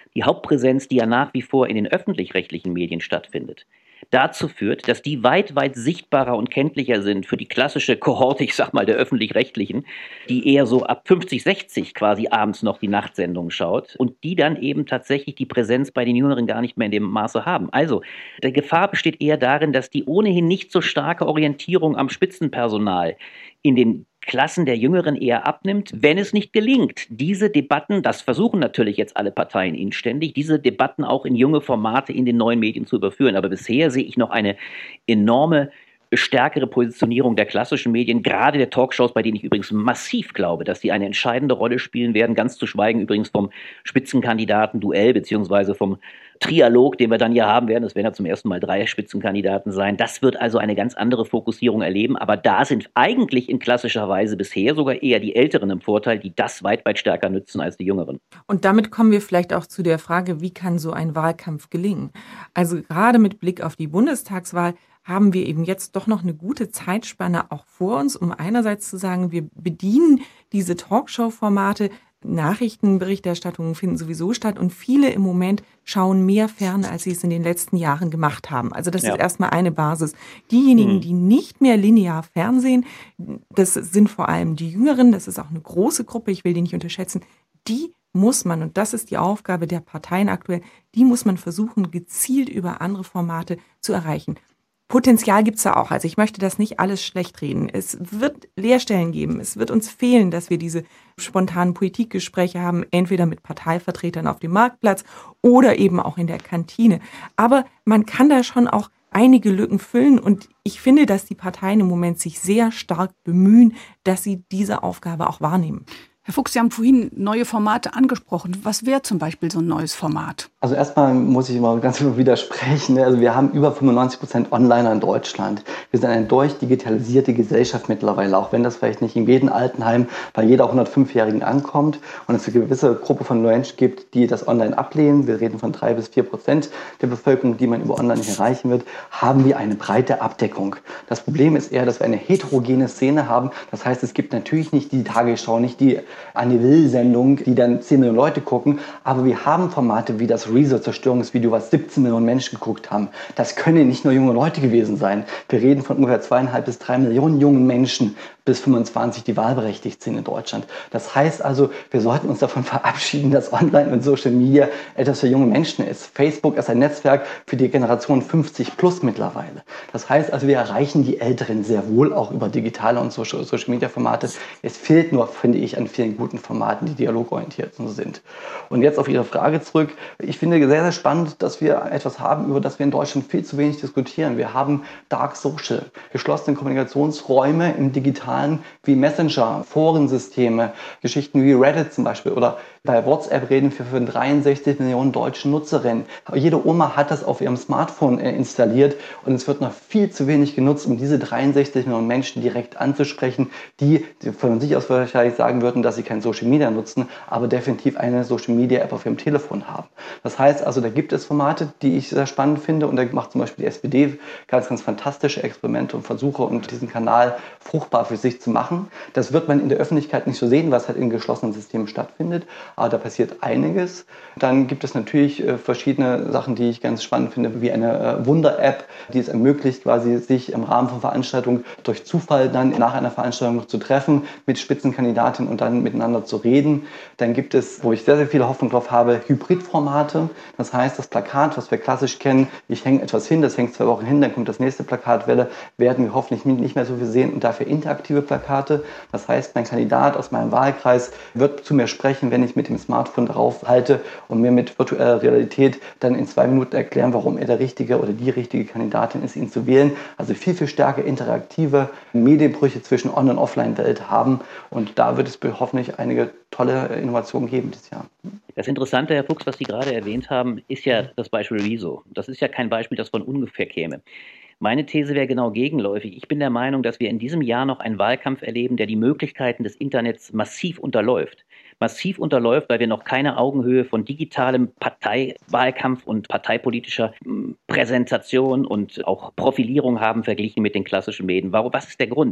die Hauptpräsenz, die ja nach wie vor in den öffentlich-rechtlichen Medien stattfindet, dazu führt, dass die weit, weit sichtbarer und kenntlicher sind für die klassische Kohorte, ich sag mal, der Öffentlich-Rechtlichen, die eher so ab fünfzig, sechzig quasi abends noch die Nachtsendungen schaut und die dann eben tatsächlich die Präsenz bei den Jüngeren gar nicht mehr in dem Maße haben. Also, die Gefahr besteht eher darin, dass die ohnehin nicht so starke Orientierung am Spitzenpersonal in den Klassen der Jüngeren eher abnimmt, wenn es nicht gelingt, diese Debatten, das versuchen natürlich jetzt alle Parteien inständig, diese Debatten auch in junge Formate in den neuen Medien zu überführen. Aber bisher sehe ich noch eine enorme stärkere Positionierung der klassischen Medien, gerade der Talkshows, bei denen ich übrigens massiv glaube, dass die eine entscheidende Rolle spielen werden, ganz zu schweigen übrigens vom Spitzenkandidaten-Duell beziehungsweise vom Trialog, den wir dann hier haben werden. Es werden ja zum ersten Mal drei Spitzenkandidaten sein. Das wird also eine ganz andere Fokussierung erleben, aber da sind eigentlich in klassischer Weise bisher sogar eher die Älteren im Vorteil, die das weit, weit stärker nützen als die Jüngeren. Und damit kommen wir vielleicht auch zu der Frage, wie kann so ein Wahlkampf gelingen? Also gerade mit Blick auf die Bundestagswahl haben wir eben jetzt doch noch eine gute Zeitspanne auch vor uns, um einerseits zu sagen, wir bedienen diese Talkshow-Formate, Nachrichtenberichterstattungen finden sowieso statt und viele im Moment schauen mehr fern, als sie es in den letzten Jahren gemacht haben. Also das ja. ist erstmal eine Basis. Diejenigen, mhm. die nicht mehr linear fernsehen, das sind vor allem die Jüngeren, das ist auch eine große Gruppe, ich will die nicht unterschätzen, die muss man, und das ist die Aufgabe der Parteien aktuell, die muss man versuchen, gezielt über andere Formate zu erreichen. Potenzial gibt's da auch. Also ich möchte das nicht alles schlecht reden. Es wird Leerstellen geben. Es wird uns fehlen, dass wir diese spontanen Politikgespräche haben, entweder mit Parteivertretern auf dem Marktplatz oder eben auch in der Kantine. Aber man kann da schon auch einige Lücken füllen und ich finde, dass die Parteien im Moment sich sehr stark bemühen, dass sie diese Aufgabe auch wahrnehmen. Herr Fuchs, Sie haben vorhin neue Formate angesprochen. Was wäre zum Beispiel so ein neues Format? Also erstmal muss ich immer ganz widersprechen. Also wir haben über fünfundneunzig Prozent Onliner in Deutschland. Wir sind eine durchdigitalisierte Gesellschaft mittlerweile, auch wenn das vielleicht nicht in jedem Altenheim bei jeder hundertfünfjährigen ankommt und es eine gewisse Gruppe von Menschen gibt, die das online ablehnen. Wir reden von drei bis vier Prozent der Bevölkerung, die man über online nicht erreichen wird, haben wir eine breite Abdeckung. Das Problem ist eher, dass wir eine heterogene Szene haben. Das heißt, es gibt natürlich nicht die Tagesschau, nicht die Anne Will-Sendung, die dann zehn Millionen Leute gucken, aber wir haben Formate wie das Rezo-Zerstörungsvideo, was siebzehn Millionen Menschen geguckt haben. Das können nicht nur junge Leute gewesen sein. Wir reden von ungefähr zweieinhalb bis drei Millionen jungen Menschen bis fünfundzwanzig, die wahlberechtigt sind in Deutschland. Das heißt also, wir sollten uns davon verabschieden, dass Online und Social Media etwas für junge Menschen ist. Facebook ist ein Netzwerk für die Generation fünfzig plus mittlerweile. Das heißt also, wir erreichen die Älteren sehr wohl auch über digitale und Social, Social Media Formate. Es fehlt nur, finde ich, an vielen guten Formaten, die dialogorientiert sind. Und jetzt auf Ihre Frage zurück. Ich finde sehr, sehr spannend, dass wir etwas haben, über das wir in Deutschland viel zu wenig diskutieren. Wir haben Dark Social, geschlossene Kommunikationsräume im Digitalen wie Messenger, Forensysteme, Geschichten wie Reddit zum Beispiel oder bei WhatsApp reden wir von dreiundsechzig Millionen deutschen Nutzerinnen. Jede Oma hat das auf ihrem Smartphone installiert und es wird noch viel zu wenig genutzt, um diese dreiundsechzig Millionen Menschen direkt anzusprechen, die von sich aus wahrscheinlich sagen würden, dass sie kein Social Media nutzen, aber definitiv eine Social Media App auf ihrem Telefon haben. Das heißt also, da gibt es Formate, die ich sehr spannend finde und da macht zum Beispiel die S P D ganz, ganz fantastische Experimente und Versuche und diesen Kanal fruchtbar für sich zu machen. Das wird man in der Öffentlichkeit nicht so sehen, was halt in geschlossenen Systemen stattfindet. Aber da passiert einiges. Dann gibt es natürlich äh, verschiedene Sachen, die ich ganz spannend finde, wie eine äh, Wunder-App, die es ermöglicht, quasi sich im Rahmen von Veranstaltungen durch Zufall dann nach einer Veranstaltung noch zu treffen mit Spitzenkandidatinnen und dann miteinander zu reden. Dann gibt es, wo ich sehr, sehr viel Hoffnung drauf habe, Hybridformate. Das heißt, das Plakat, was wir klassisch kennen, ich hänge etwas hin, das hängt zwei Wochen hin, dann kommt das nächste Plakatwelle, werden wir hoffentlich nicht mehr so viel sehen und dafür interaktive Plakate. Das heißt, mein Kandidat aus meinem Wahlkreis wird zu mir sprechen, wenn ich mit dem Smartphone drauf halte und mir mit virtueller Realität dann in zwei Minuten erklären, warum er der richtige oder die richtige Kandidatin ist, ihn zu wählen. Also viel, viel stärker interaktive Medienbrüche zwischen On- und Offline-Welt haben und da wird es hoffentlich einige tolle Innovationen geben dieses Jahr. Das Interessante, Herr Fuchs, was Sie gerade erwähnt haben, ist ja das Beispiel Rezo. Das ist ja kein Beispiel, das von ungefähr käme. Meine These wäre genau gegenläufig. Ich bin der Meinung, dass wir in diesem Jahr noch einen Wahlkampf erleben, der die Möglichkeiten des Internets massiv unterläuft. Massiv unterläuft, weil wir noch keine Augenhöhe von digitalem Parteiwahlkampf und parteipolitischer Präsentation und auch Profilierung haben verglichen mit den klassischen Medien. Warum? Was ist der Grund?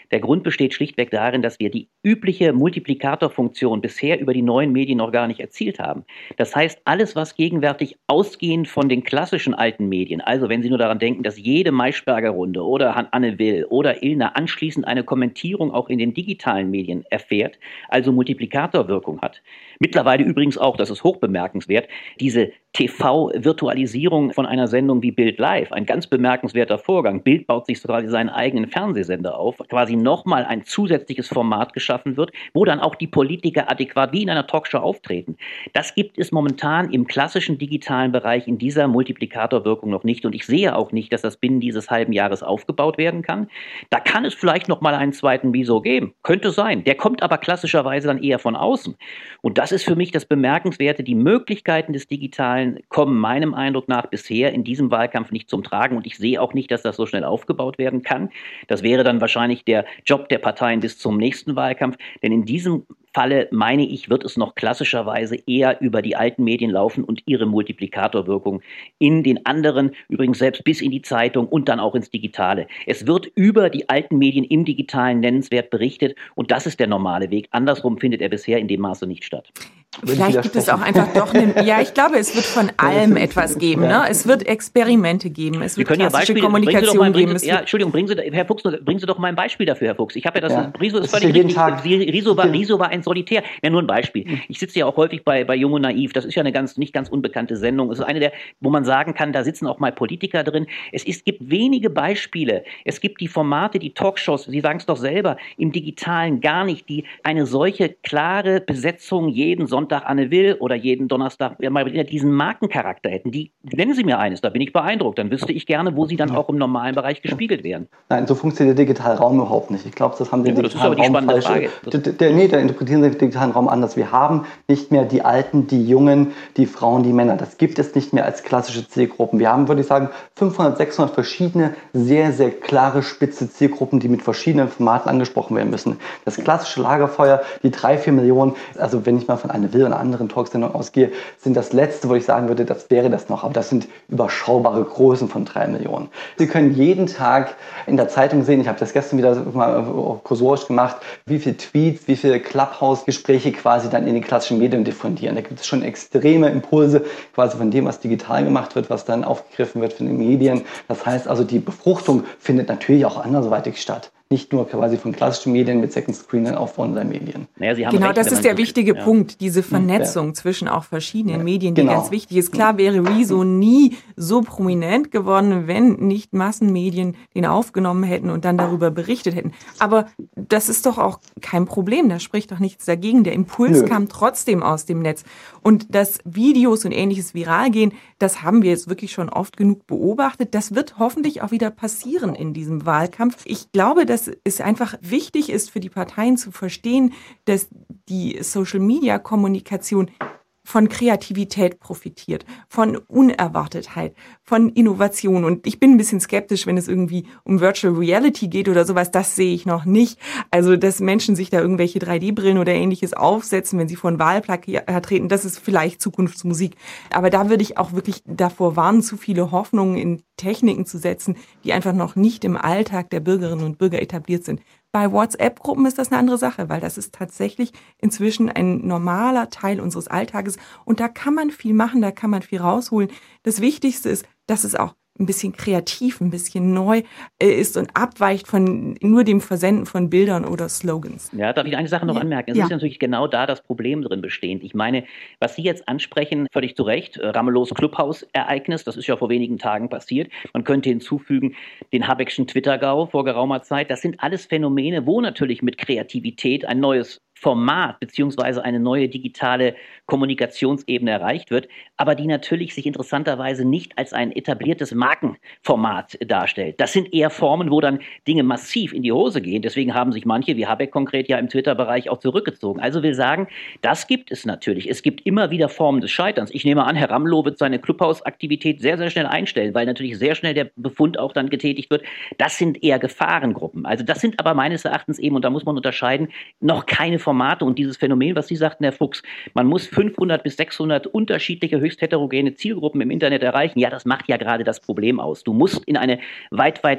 Der Grund besteht schlichtweg darin, dass wir die übliche Multiplikatorfunktion bisher über die neuen Medien noch gar nicht erzielt haben. Das heißt, alles, was gegenwärtig ausgehend von den klassischen alten Medien, also wenn Sie nur daran denken, dass jede Maischberger-Runde oder Anne Will oder Illner anschließend eine Kommentierung auch in den digitalen Medien erfährt, also Multiplikatorwirkung hat. Mittlerweile übrigens auch, das ist hochbemerkenswert, diese T V-Virtualisierung von einer Sendung wie Bild Live, ein ganz bemerkenswerter Vorgang. Bild baut sich quasi seinen eigenen Fernsehsender auf, quasi nochmal ein zusätzliches Format geschaffen wird, wo dann auch die Politiker adäquat wie in einer Talkshow auftreten. Das gibt es momentan im klassischen digitalen Bereich in dieser Multiplikatorwirkung noch nicht und ich sehe auch nicht, dass das binnen dieses halben Jahres aufgebaut werden kann. Da kann es vielleicht nochmal einen zweiten Wieso geben, könnte sein. Der kommt aber klassischerweise dann eher von außen. Und das ist für mich das Bemerkenswerte, die Möglichkeiten des Digitalen kommen meinem Eindruck nach bisher in diesem Wahlkampf nicht zum Tragen und ich sehe auch nicht, dass das so schnell aufgebaut werden kann. Das wäre dann wahrscheinlich der Job der Parteien bis zum nächsten Wahlkampf, denn in diesem Falle, meine ich, wird es noch klassischerweise eher über die alten Medien laufen und ihre Multiplikatorwirkung in den anderen, übrigens selbst bis in die Zeitung und dann auch ins Digitale. Es wird über die alten Medien im Digitalen nennenswert berichtet und das ist der normale Weg. Andersrum findet er bisher in dem Maße nicht statt. Vielleicht gibt es auch einfach doch eine, ja, ich glaube, es wird von allem etwas geben, ne? Es wird Experimente geben, es wird klassische Beispiele, Kommunikation mal, geben. Sie, ja, Entschuldigung, bringen Sie, Herr Fuchs, bringen Sie doch mal ein Beispiel dafür, Herr Fuchs. Ich habe ja das, ja, Riso ist das völlig ist richtig, Riso war, Riso war ein Solitär. Ja, nur ein Beispiel. Ich sitze ja auch häufig bei, bei Jung und Naiv, das ist ja eine ganz, nicht ganz unbekannte Sendung. Es ist eine der, wo man sagen kann, da sitzen auch mal Politiker drin. Es ist, gibt wenige Beispiele. Es gibt die Formate, die Talkshows, Sie sagen es doch selber, im Digitalen gar nicht, die eine solche klare Besetzung jeden Sonntag Anne Will oder jeden Donnerstag mal wieder diesen Markencharakter hätten. Die, nennen Sie mir eines, da bin ich beeindruckt. Dann wüsste ich gerne, wo sie dann auch im normalen Bereich gespiegelt werden. Nein, so funktioniert der digitale Raum überhaupt nicht. Ich glaube, das haben wir ja, den digitalen Raum falsch. Frage. Der, der, nee, da interpretieren Sie den digitalen Raum anders. Wir haben nicht mehr die Alten, die Jungen, die Frauen, die Männer. Das gibt es nicht mehr als klassische Zielgruppen. Wir haben, würde ich sagen, fünfhundert, sechshundert verschiedene, sehr, sehr klare, spitze Zielgruppen, die mit verschiedenen Formaten angesprochen werden müssen. Das klassische Lagerfeuer, die drei, vier Millionen, also wenn ich mal von einer Will oder anderen Talksendung ausgehe, sind das letzte, wo ich sagen würde, das wäre das noch. Aber das sind überschaubare Größen von drei Millionen. Sie können jeden Tag in der Zeitung sehen, ich habe das gestern wieder mal kursorisch gemacht, wie viele Tweets, wie viele Clubhouse-Gespräche quasi dann in den klassischen Medien diffundieren. Da gibt es schon extreme Impulse quasi von dem, was digital gemacht wird, was dann aufgegriffen wird von den Medien. Das heißt also, die Befruchtung findet natürlich auch andersweitig statt. Nicht nur quasi von klassischen Medien mit Second Screen auf Online-Medien. Naja, Sie haben genau, recht, das ist der wichtige ja. Punkt, diese Vernetzung ja. zwischen auch verschiedenen ja. Medien, die genau. ganz wichtig ist. Klar wäre Rezo nie so prominent geworden, wenn nicht Massenmedien den aufgenommen hätten und dann darüber berichtet hätten. Aber das ist doch auch kein Problem, da spricht doch nichts dagegen. Der Impuls Nö. kam trotzdem aus dem Netz. Und dass Videos und Ähnliches viral gehen, das haben wir jetzt wirklich schon oft genug beobachtet. Das wird hoffentlich auch wieder passieren in diesem Wahlkampf. Ich glaube, dass es einfach wichtig ist für die Parteien zu verstehen, dass die Social-Media-Kommunikation von Kreativität profitiert, von Unerwartetheit, von Innovation. Und ich bin ein bisschen skeptisch, wenn es irgendwie um Virtual Reality geht oder sowas. Das sehe ich noch nicht. Also, dass Menschen sich da irgendwelche drei D Brillen oder Ähnliches aufsetzen, wenn sie vor ein Wahlplakat treten, das ist vielleicht Zukunftsmusik. Aber da würde ich auch wirklich davor warnen, zu viele Hoffnungen in Techniken zu setzen, die einfach noch nicht im Alltag der Bürgerinnen und Bürger etabliert sind. Bei WhatsApp-Gruppen ist das eine andere Sache, weil das ist tatsächlich inzwischen ein normaler Teil unseres Alltages und da kann man viel machen, da kann man viel rausholen. Das Wichtigste ist, dass es auch ein bisschen kreativ, ein bisschen neu ist und abweicht von nur dem Versenden von Bildern oder Slogans. Ja, darf ich eine Sache noch ja. anmerken? Es ja. ist natürlich genau da das Problem drin bestehend. Ich meine, was Sie jetzt ansprechen, völlig zu Recht, Ramelows Clubhouse-Ereignis, das ist ja vor wenigen Tagen passiert. Man könnte hinzufügen, den Habeckschen Twitter-Gau vor geraumer Zeit. Das sind alles Phänomene, wo natürlich mit Kreativität ein neues Format beziehungsweise eine neue digitale Kommunikationsebene erreicht wird, aber die natürlich sich interessanterweise nicht als ein etabliertes Markenformat darstellt. Das sind eher Formen, wo dann Dinge massiv in die Hose gehen. Deswegen haben sich manche, wie Habeck konkret, ja im Twitter-Bereich auch zurückgezogen. Also will sagen, das gibt es natürlich. Es gibt immer wieder Formen des Scheiterns. Ich nehme an, Herr Ramelow wird seine Clubhouse-Aktivität sehr, sehr schnell einstellen, weil natürlich sehr schnell der Befund auch dann getätigt wird. Das sind eher Gefahrengruppen. Also das sind aber meines Erachtens eben, und da muss man unterscheiden, noch keine Formate. Und dieses Phänomen, was Sie sagten, Herr Fuchs, man muss fünfhundert bis sechshundert unterschiedliche, höchst heterogene Zielgruppen im Internet erreichen. Ja, das macht ja gerade das Problem aus. Du musst in eine weit, weit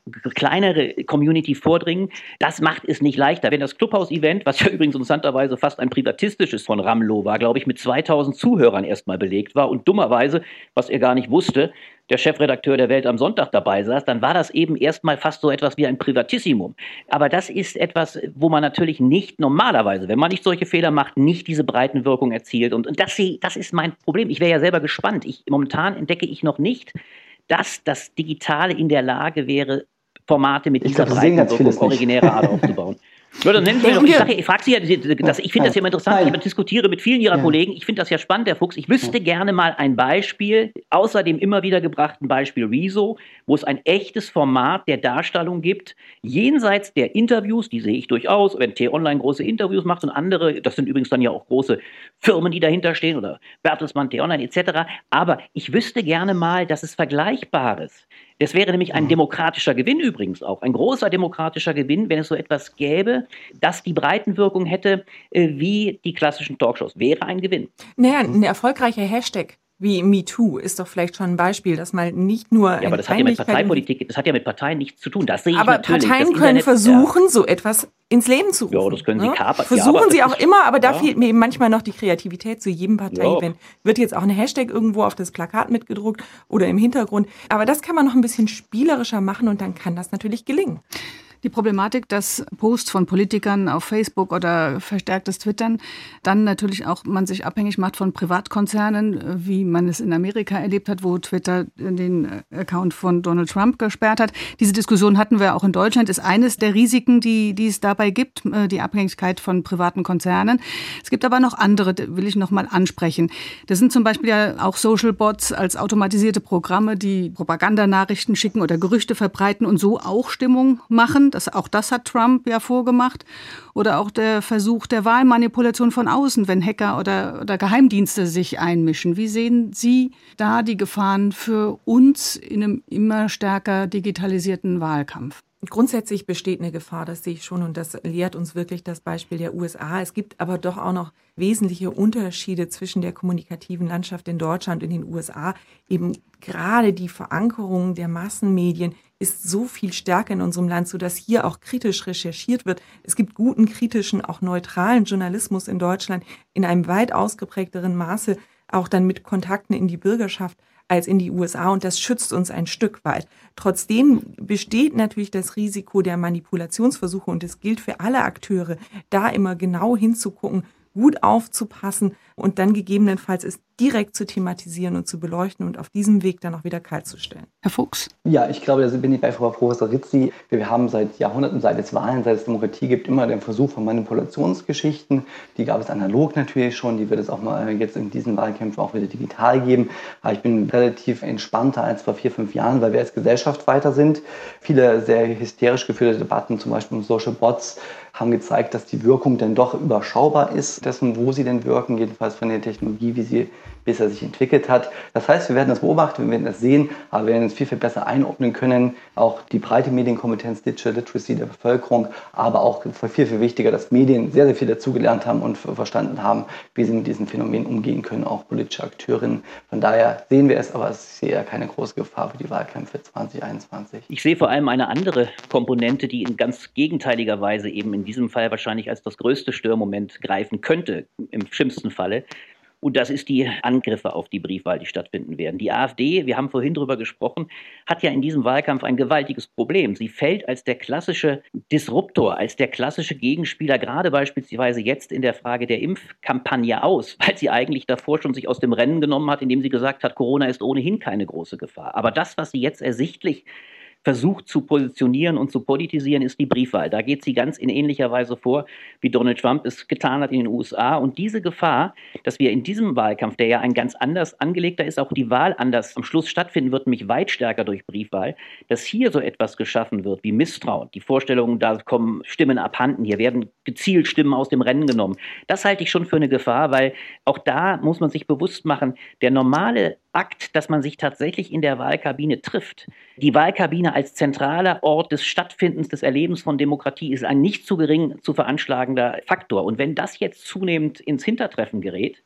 kleinere Community vordringen. Das macht es nicht leichter. Wenn das Clubhouse-Event, was ja übrigens interessanterweise fast ein privatistisches von Ramelow war, glaube ich, mit zweitausend Zuhörern erstmal belegt war und dummerweise, was er gar nicht wusste, der Chefredakteur der Welt am Sonntag dabei saß, dann war das eben erstmal fast so etwas wie ein Privatissimum. Aber das ist etwas, wo man natürlich nicht normalerweise, wenn man nicht solche Fehler macht, nicht diese Breitenwirkung erzielt. Und, und das, das ist mein Problem. Ich wäre ja selber gespannt. Ich, momentan entdecke ich noch nicht, dass das Digitale in der Lage wäre, Formate mit dieser Breitenwirkung originärer Art aufzubauen. Ja, dann nennen Sie mir doch, ich, sage, ich frage Sie ja, das, ich finde das ja immer interessant, Nein. ich diskutiere mit vielen Ihrer ja. Kollegen, ich finde das ja spannend, Herr Fuchs, ich wüsste ja. gerne mal ein Beispiel, außer dem immer wieder gebrachten Beispiel Rezo, wo es ein echtes Format der Darstellung gibt, jenseits der Interviews, die sehe ich durchaus, wenn T-Online große Interviews macht und andere, das sind übrigens dann ja auch große Firmen, die dahinter stehen, oder Bertelsmann, T-Online et cetera, aber ich wüsste gerne mal, dass es Vergleichbares. Das wäre nämlich ein demokratischer Gewinn übrigens auch, ein großer demokratischer Gewinn, wenn es so etwas gäbe, das die Breitenwirkung hätte äh, wie die klassischen Talkshows. Wäre ein Gewinn. Naja, ein erfolgreicher Hashtag wie MeToo ist doch vielleicht schon ein Beispiel, dass mal nicht nur... Ja, aber das hat ja mit Parteipolitik, das hat ja mit Parteien nichts zu tun. Das sehe ich aber natürlich. Parteien das können Internet, versuchen, ja. so etwas ins Leben zu rufen. Ja, das können sie ne? kapern. Versuchen ja, sie auch immer, aber da ja. fehlt mir eben manchmal noch die Kreativität zu jedem Partei-Event. Ja. Wird jetzt auch ein Hashtag irgendwo auf das Plakat mitgedruckt oder im Hintergrund. Aber das kann man noch ein bisschen spielerischer machen und dann kann das natürlich gelingen. Die Problematik, dass Posts von Politikern auf Facebook oder verstärktes Twittern dann natürlich auch man sich abhängig macht von Privatkonzernen, wie man es in Amerika erlebt hat, wo Twitter den Account von Donald Trump gesperrt hat. Diese Diskussion hatten wir auch in Deutschland, ist eines der Risiken, die, die es dabei gibt, die Abhängigkeit von privaten Konzernen. Es gibt aber noch andere, die will ich noch mal ansprechen. Das sind zum Beispiel ja auch Social Bots als automatisierte Programme, die Propagandanachrichten schicken oder Gerüchte verbreiten und so auch Stimmung machen. Das, auch das hat Trump ja vorgemacht. Oder auch der Versuch der Wahlmanipulation von außen, wenn Hacker oder, oder Geheimdienste sich einmischen. Wie sehen Sie da die Gefahren für uns in einem immer stärker digitalisierten Wahlkampf? Grundsätzlich besteht eine Gefahr, das sehe ich schon, und das lehrt uns wirklich das Beispiel der U S A. Es gibt aber doch auch noch wesentliche Unterschiede zwischen der kommunikativen Landschaft in Deutschland und in den U S A. Eben gerade die Verankerung der Massenmedien ist so viel stärker in unserem Land, sodass hier auch kritisch recherchiert wird. Es gibt guten, kritischen, auch neutralen Journalismus in Deutschland in einem weit ausgeprägteren Maße, auch dann mit Kontakten in die Bürgerschaft als in die U S A, und das schützt uns ein Stück weit. Trotzdem besteht natürlich das Risiko der Manipulationsversuche, und es gilt für alle Akteure, da immer genau hinzugucken, gut aufzupassen und dann gegebenenfalls es direkt zu thematisieren und zu beleuchten und auf diesem Weg dann auch wieder kaltzustellen. Herr Fuchs? Ja, ich glaube, da bin ich bei Frau Professor Rizzi. Wir haben seit Jahrhunderten, seit es Wahlen, seit es Demokratie gibt, immer den Versuch von Manipulationsgeschichten. Die gab es analog natürlich schon, die wird es auch mal jetzt in diesen Wahlkämpfen auch wieder digital geben. Aber ich bin relativ entspannter als vor vier, fünf Jahren, weil wir als Gesellschaft weiter sind. Viele sehr hysterisch geführte Debatten, zum Beispiel um Social Bots, haben gezeigt, dass die Wirkung dann doch überschaubar ist, dessen, wo sie denn wirken, jedenfalls von der Technologie, wie sie bisher sich entwickelt hat. Das heißt, wir werden das beobachten, wir werden das sehen, aber wir werden es viel, viel besser einordnen können. Auch die breite Medienkompetenz, Digital Literacy der Bevölkerung, aber auch viel, viel wichtiger, dass Medien sehr, sehr viel dazugelernt haben und verstanden haben, wie sie mit diesen Phänomenen umgehen können, auch politische Akteurinnen. Von daher sehen wir es, aber ich sehe ja keine große Gefahr für die Wahlkämpfe zwanzig einundzwanzig. Ich sehe vor allem eine andere Komponente, die in ganz gegenteiliger Weise eben in diesem Fall wahrscheinlich als das größte Störmoment greifen könnte, im schlimmsten Falle. Und das ist die Angriffe auf die Briefwahl, die stattfinden werden. Die AfD, wir haben vorhin drüber gesprochen, hat ja in diesem Wahlkampf ein gewaltiges Problem. Sie fällt als der klassische Disruptor, als der klassische Gegenspieler, gerade beispielsweise jetzt in der Frage der Impfkampagne aus, weil sie eigentlich davor schon sich aus dem Rennen genommen hat, indem sie gesagt hat, Corona ist ohnehin keine große Gefahr. Aber das, was sie jetzt ersichtlich versucht zu positionieren und zu politisieren, ist die Briefwahl. Da geht sie ganz in ähnlicher Weise vor, wie Donald Trump es getan hat in den U S A. Und diese Gefahr, dass wir in diesem Wahlkampf, der ja ein ganz anders angelegter ist, auch die Wahl anders am Schluss stattfinden wird, nämlich weit stärker durch Briefwahl, dass hier so etwas geschaffen wird wie Misstrauen. Die Vorstellung, da kommen Stimmen abhanden, hier werden gezielt Stimmen aus dem Rennen genommen. Das halte ich schon für eine Gefahr, weil auch da muss man sich bewusst machen, der normale Akt, dass man sich tatsächlich in der Wahlkabine trifft. Die Wahlkabine als zentraler Ort des Stattfindens, des Erlebens von Demokratie ist ein nicht zu gering zu veranschlagender Faktor. Und wenn das jetzt zunehmend ins Hintertreffen gerät,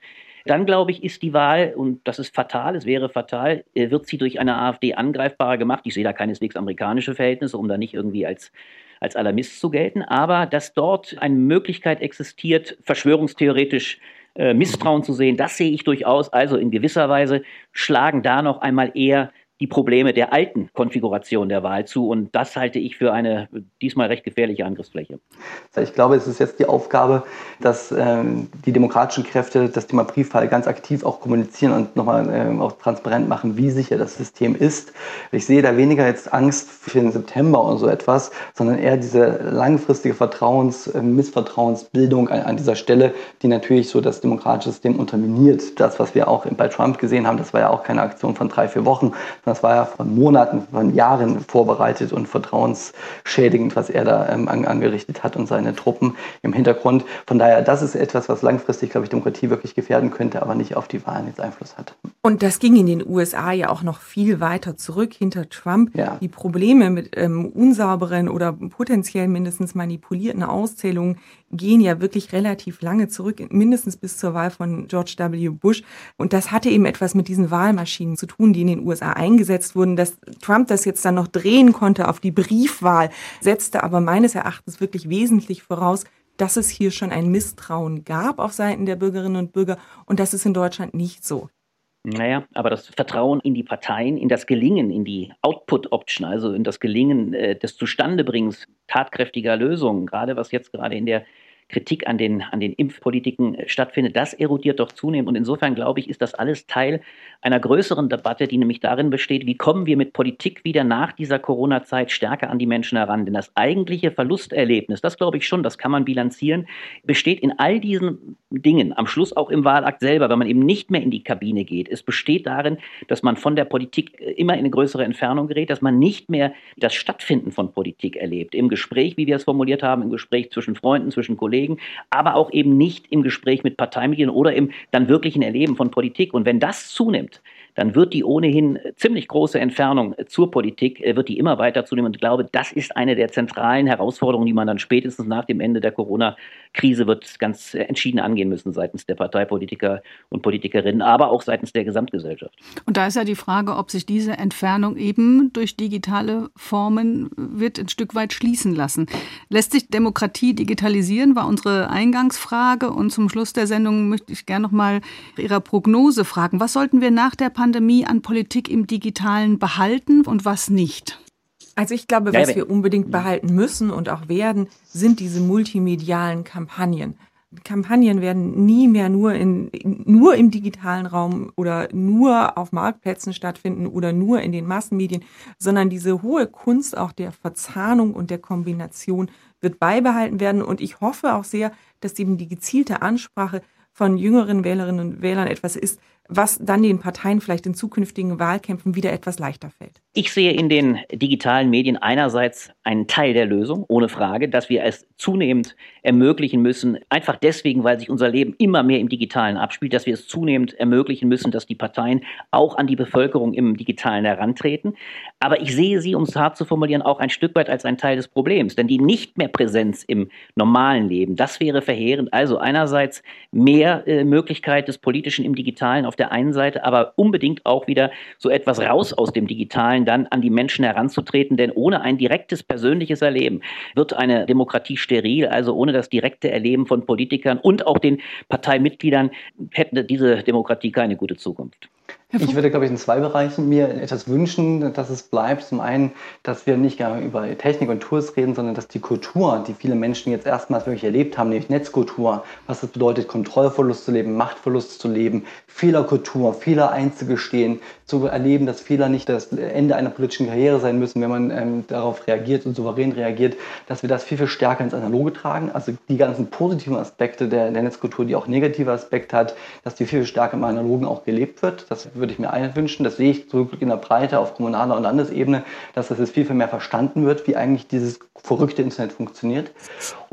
Dann, glaube ich, ist die Wahl, und das ist fatal, es wäre fatal, äh, wird sie durch eine AfD angreifbarer gemacht. Ich sehe da keineswegs amerikanische Verhältnisse, um da nicht irgendwie als, als Alarmist zu gelten. Aber dass dort eine Möglichkeit existiert, verschwörungstheoretisch äh, Misstrauen zu sehen, das sehe ich durchaus. Also in gewisser Weise schlagen da noch einmal eher die Probleme der alten Konfiguration der Wahl zu. Und das halte ich für eine diesmal recht gefährliche Angriffsfläche. Ich glaube, es ist jetzt die Aufgabe, dass ähm, die demokratischen Kräfte das Thema Briefwahl ganz aktiv auch kommunizieren und nochmal ähm, auch transparent machen, wie sicher das System ist. Ich sehe da weniger jetzt Angst für den September oder so etwas, sondern eher diese langfristige Vertrauens-, äh, Missvertrauensbildung an, an dieser Stelle, die natürlich so das demokratische System unterminiert. Das, was wir auch bei Trump gesehen haben, das war ja auch keine Aktion von drei, vier Wochen, das war ja von Monaten, von Jahren vorbereitet und vertrauensschädigend, was er da ähm, an, angerichtet hat und seine Truppen im Hintergrund. Von daher, das ist etwas, was langfristig, glaube ich, Demokratie wirklich gefährden könnte, aber nicht auf die Wahlen jetzt Einfluss hat. Und das ging in den U S A ja auch noch viel weiter zurück hinter Trump. Ja. Die Probleme mit ähm, unsauberen oder potenziell mindestens manipulierten Auszählungen gehen ja wirklich relativ lange zurück, mindestens bis zur Wahl von George W. Bush. Und das hatte eben etwas mit diesen Wahlmaschinen zu tun, die in den U S A eingesetzt wurden. Dass Trump das jetzt dann noch drehen konnte auf die Briefwahl, setzte aber meines Erachtens wirklich wesentlich voraus, dass es hier schon ein Misstrauen gab auf Seiten der Bürgerinnen und Bürger. Und das ist in Deutschland nicht so. Naja, aber das Vertrauen in die Parteien, in das Gelingen, in die Output-Option, also in das Gelingen äh, des Zustandebringens tatkräftiger Lösungen, gerade was jetzt gerade in der Kritik an den, an den Impfpolitiken stattfindet, das erodiert doch zunehmend. Und insofern, glaube ich, ist das alles Teil einer größeren Debatte, die nämlich darin besteht, wie kommen wir mit Politik wieder nach dieser Corona-Zeit stärker an die Menschen heran. Denn das eigentliche Verlusterlebnis, das glaube ich schon, das kann man bilanzieren, besteht in all diesen Dingen, am Schluss auch im Wahlakt selber, wenn man eben nicht mehr in die Kabine geht. Es besteht darin, dass man von der Politik immer in eine größere Entfernung gerät, dass man nicht mehr das Stattfinden von Politik erlebt. Im Gespräch, wie wir es formuliert haben, im Gespräch zwischen Freunden, zwischen Kollegen, aber auch eben nicht im Gespräch mit Parteimitgliedern oder im dann wirklichen Erleben von Politik. Und wenn das zunimmt, dann wird die ohnehin ziemlich große Entfernung zur Politik, wird die immer weiter zunehmen. Und ich glaube, das ist eine der zentralen Herausforderungen, die man dann spätestens nach dem Ende der Corona-Krise wird ganz entschieden angehen müssen seitens der Parteipolitiker und Politikerinnen, aber auch seitens der Gesamtgesellschaft. Und da ist ja die Frage, ob sich diese Entfernung eben durch digitale Formen wird ein Stück weit schließen lassen. Lässt sich Demokratie digitalisieren, war unsere Eingangsfrage. Und zum Schluss der Sendung möchte ich gerne noch mal Ihrer Prognose fragen. Was sollten wir nach der Pandemie an Politik im Digitalen behalten und was nicht? Also ich glaube, was wir unbedingt behalten müssen und auch werden, sind diese multimedialen Kampagnen. Kampagnen werden nie mehr nur in, nur im digitalen Raum oder nur auf Marktplätzen stattfinden oder nur in den Massenmedien, sondern diese hohe Kunst auch der Verzahnung und der Kombination wird beibehalten werden. Und ich hoffe auch sehr, dass eben die gezielte Ansprache von jüngeren Wählerinnen und Wählern etwas ist, was dann den Parteien vielleicht in zukünftigen Wahlkämpfen wieder etwas leichter fällt. Ich sehe in den digitalen Medien einerseits einen Teil der Lösung, ohne Frage, dass wir es zunehmend ermöglichen müssen, einfach deswegen, weil sich unser Leben immer mehr im Digitalen abspielt, dass wir es zunehmend ermöglichen müssen, dass die Parteien auch an die Bevölkerung im Digitalen herantreten. Aber ich sehe sie, um es hart zu formulieren, auch ein Stück weit als ein Teil des Problems. Denn die nicht mehr Präsenz im normalen Leben, das wäre verheerend. Also einerseits mehr äh, Möglichkeit des Politischen im Digitalen auf der einen Seite, aber unbedingt auch wieder so etwas raus aus dem Digitalen, dann an die Menschen heranzutreten. Denn ohne ein direktes persönliches Erleben wird eine Demokratie steril. Also ohne das direkte Erleben von Politikern und auch den Parteimitgliedern hätte diese Demokratie keine gute Zukunft. Ich würde, glaube ich, in zwei Bereichen mir etwas wünschen, dass es bleibt. Zum einen, dass wir nicht gar über Technik und Tools reden, sondern dass die Kultur, die viele Menschen jetzt erstmals wirklich erlebt haben, nämlich Netzkultur, was das bedeutet, Kontrollverlust zu leben, Machtverlust zu leben, Fehlerkultur, Fehler einzugestehen, zu erleben, dass Fehler nicht das Ende einer politischen Karriere sein müssen, wenn man ähm, darauf reagiert und souverän reagiert, dass wir das viel, viel stärker ins Analoge tragen. Also die ganzen positiven Aspekte der, der Netzkultur, die auch negative Aspekte hat, dass die viel, viel stärker im Analogen auch gelebt wird. Das würde ich mir wünschen. Das sehe ich zurück in der Breite auf kommunaler und Landesebene, dass das jetzt viel, viel mehr verstanden wird, wie eigentlich dieses verrückte Internet funktioniert. Und das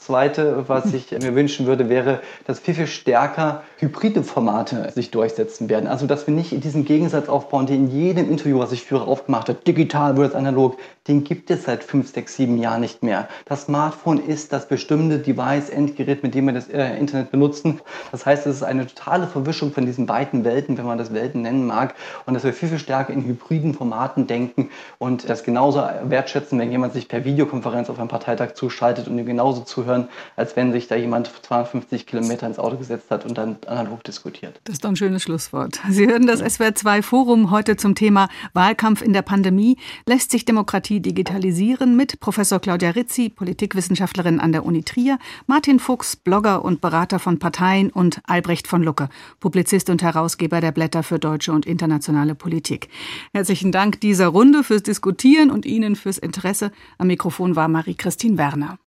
Zweite, was ich mir wünschen würde, wäre, dass viel, viel stärker hybride Formate sich durchsetzen werden. Also, dass wir nicht diesen Gegensatz aufbauen, den in jedem Interview, was ich führe, aufgemacht hat, digital versus analog, den gibt es seit fünf, sechs, sieben Jahren nicht mehr. Das Smartphone ist das bestimmte Device, Endgerät, mit dem wir das äh, Internet benutzen. Das heißt, es ist eine totale Verwischung von diesen beiden Welten, wenn man das Welten nennen mag. Und dass wir viel, viel stärker in hybriden Formaten denken und das genauso wertschätzen, wenn jemand sich per Videokonferenz auf einen Parteitag zuschaltet und ihm genauso zuhören, als wenn sich da jemand zweihundertfünfzig Kilometer ins Auto gesetzt hat und dann analog diskutiert. Das ist doch ein schönes Schlusswort. Sie hören das S W R zwei Forum heute zum Thema Wahlkampf in der Pandemie. Lässt sich Demokratie digitalisieren? Mit Professor Claudia Rizzi, Politikwissenschaftlerin an der Uni Trier, Martin Fuchs, Blogger und Berater von Parteien und Albrecht von Lucke, Publizist und Herausgeber der Blätter für deutsche und internationale Politik. Herzlichen Dank dieser Runde fürs Diskutieren und Ihnen fürs Interesse. Am Mikrofon war Marie-Christine Werner.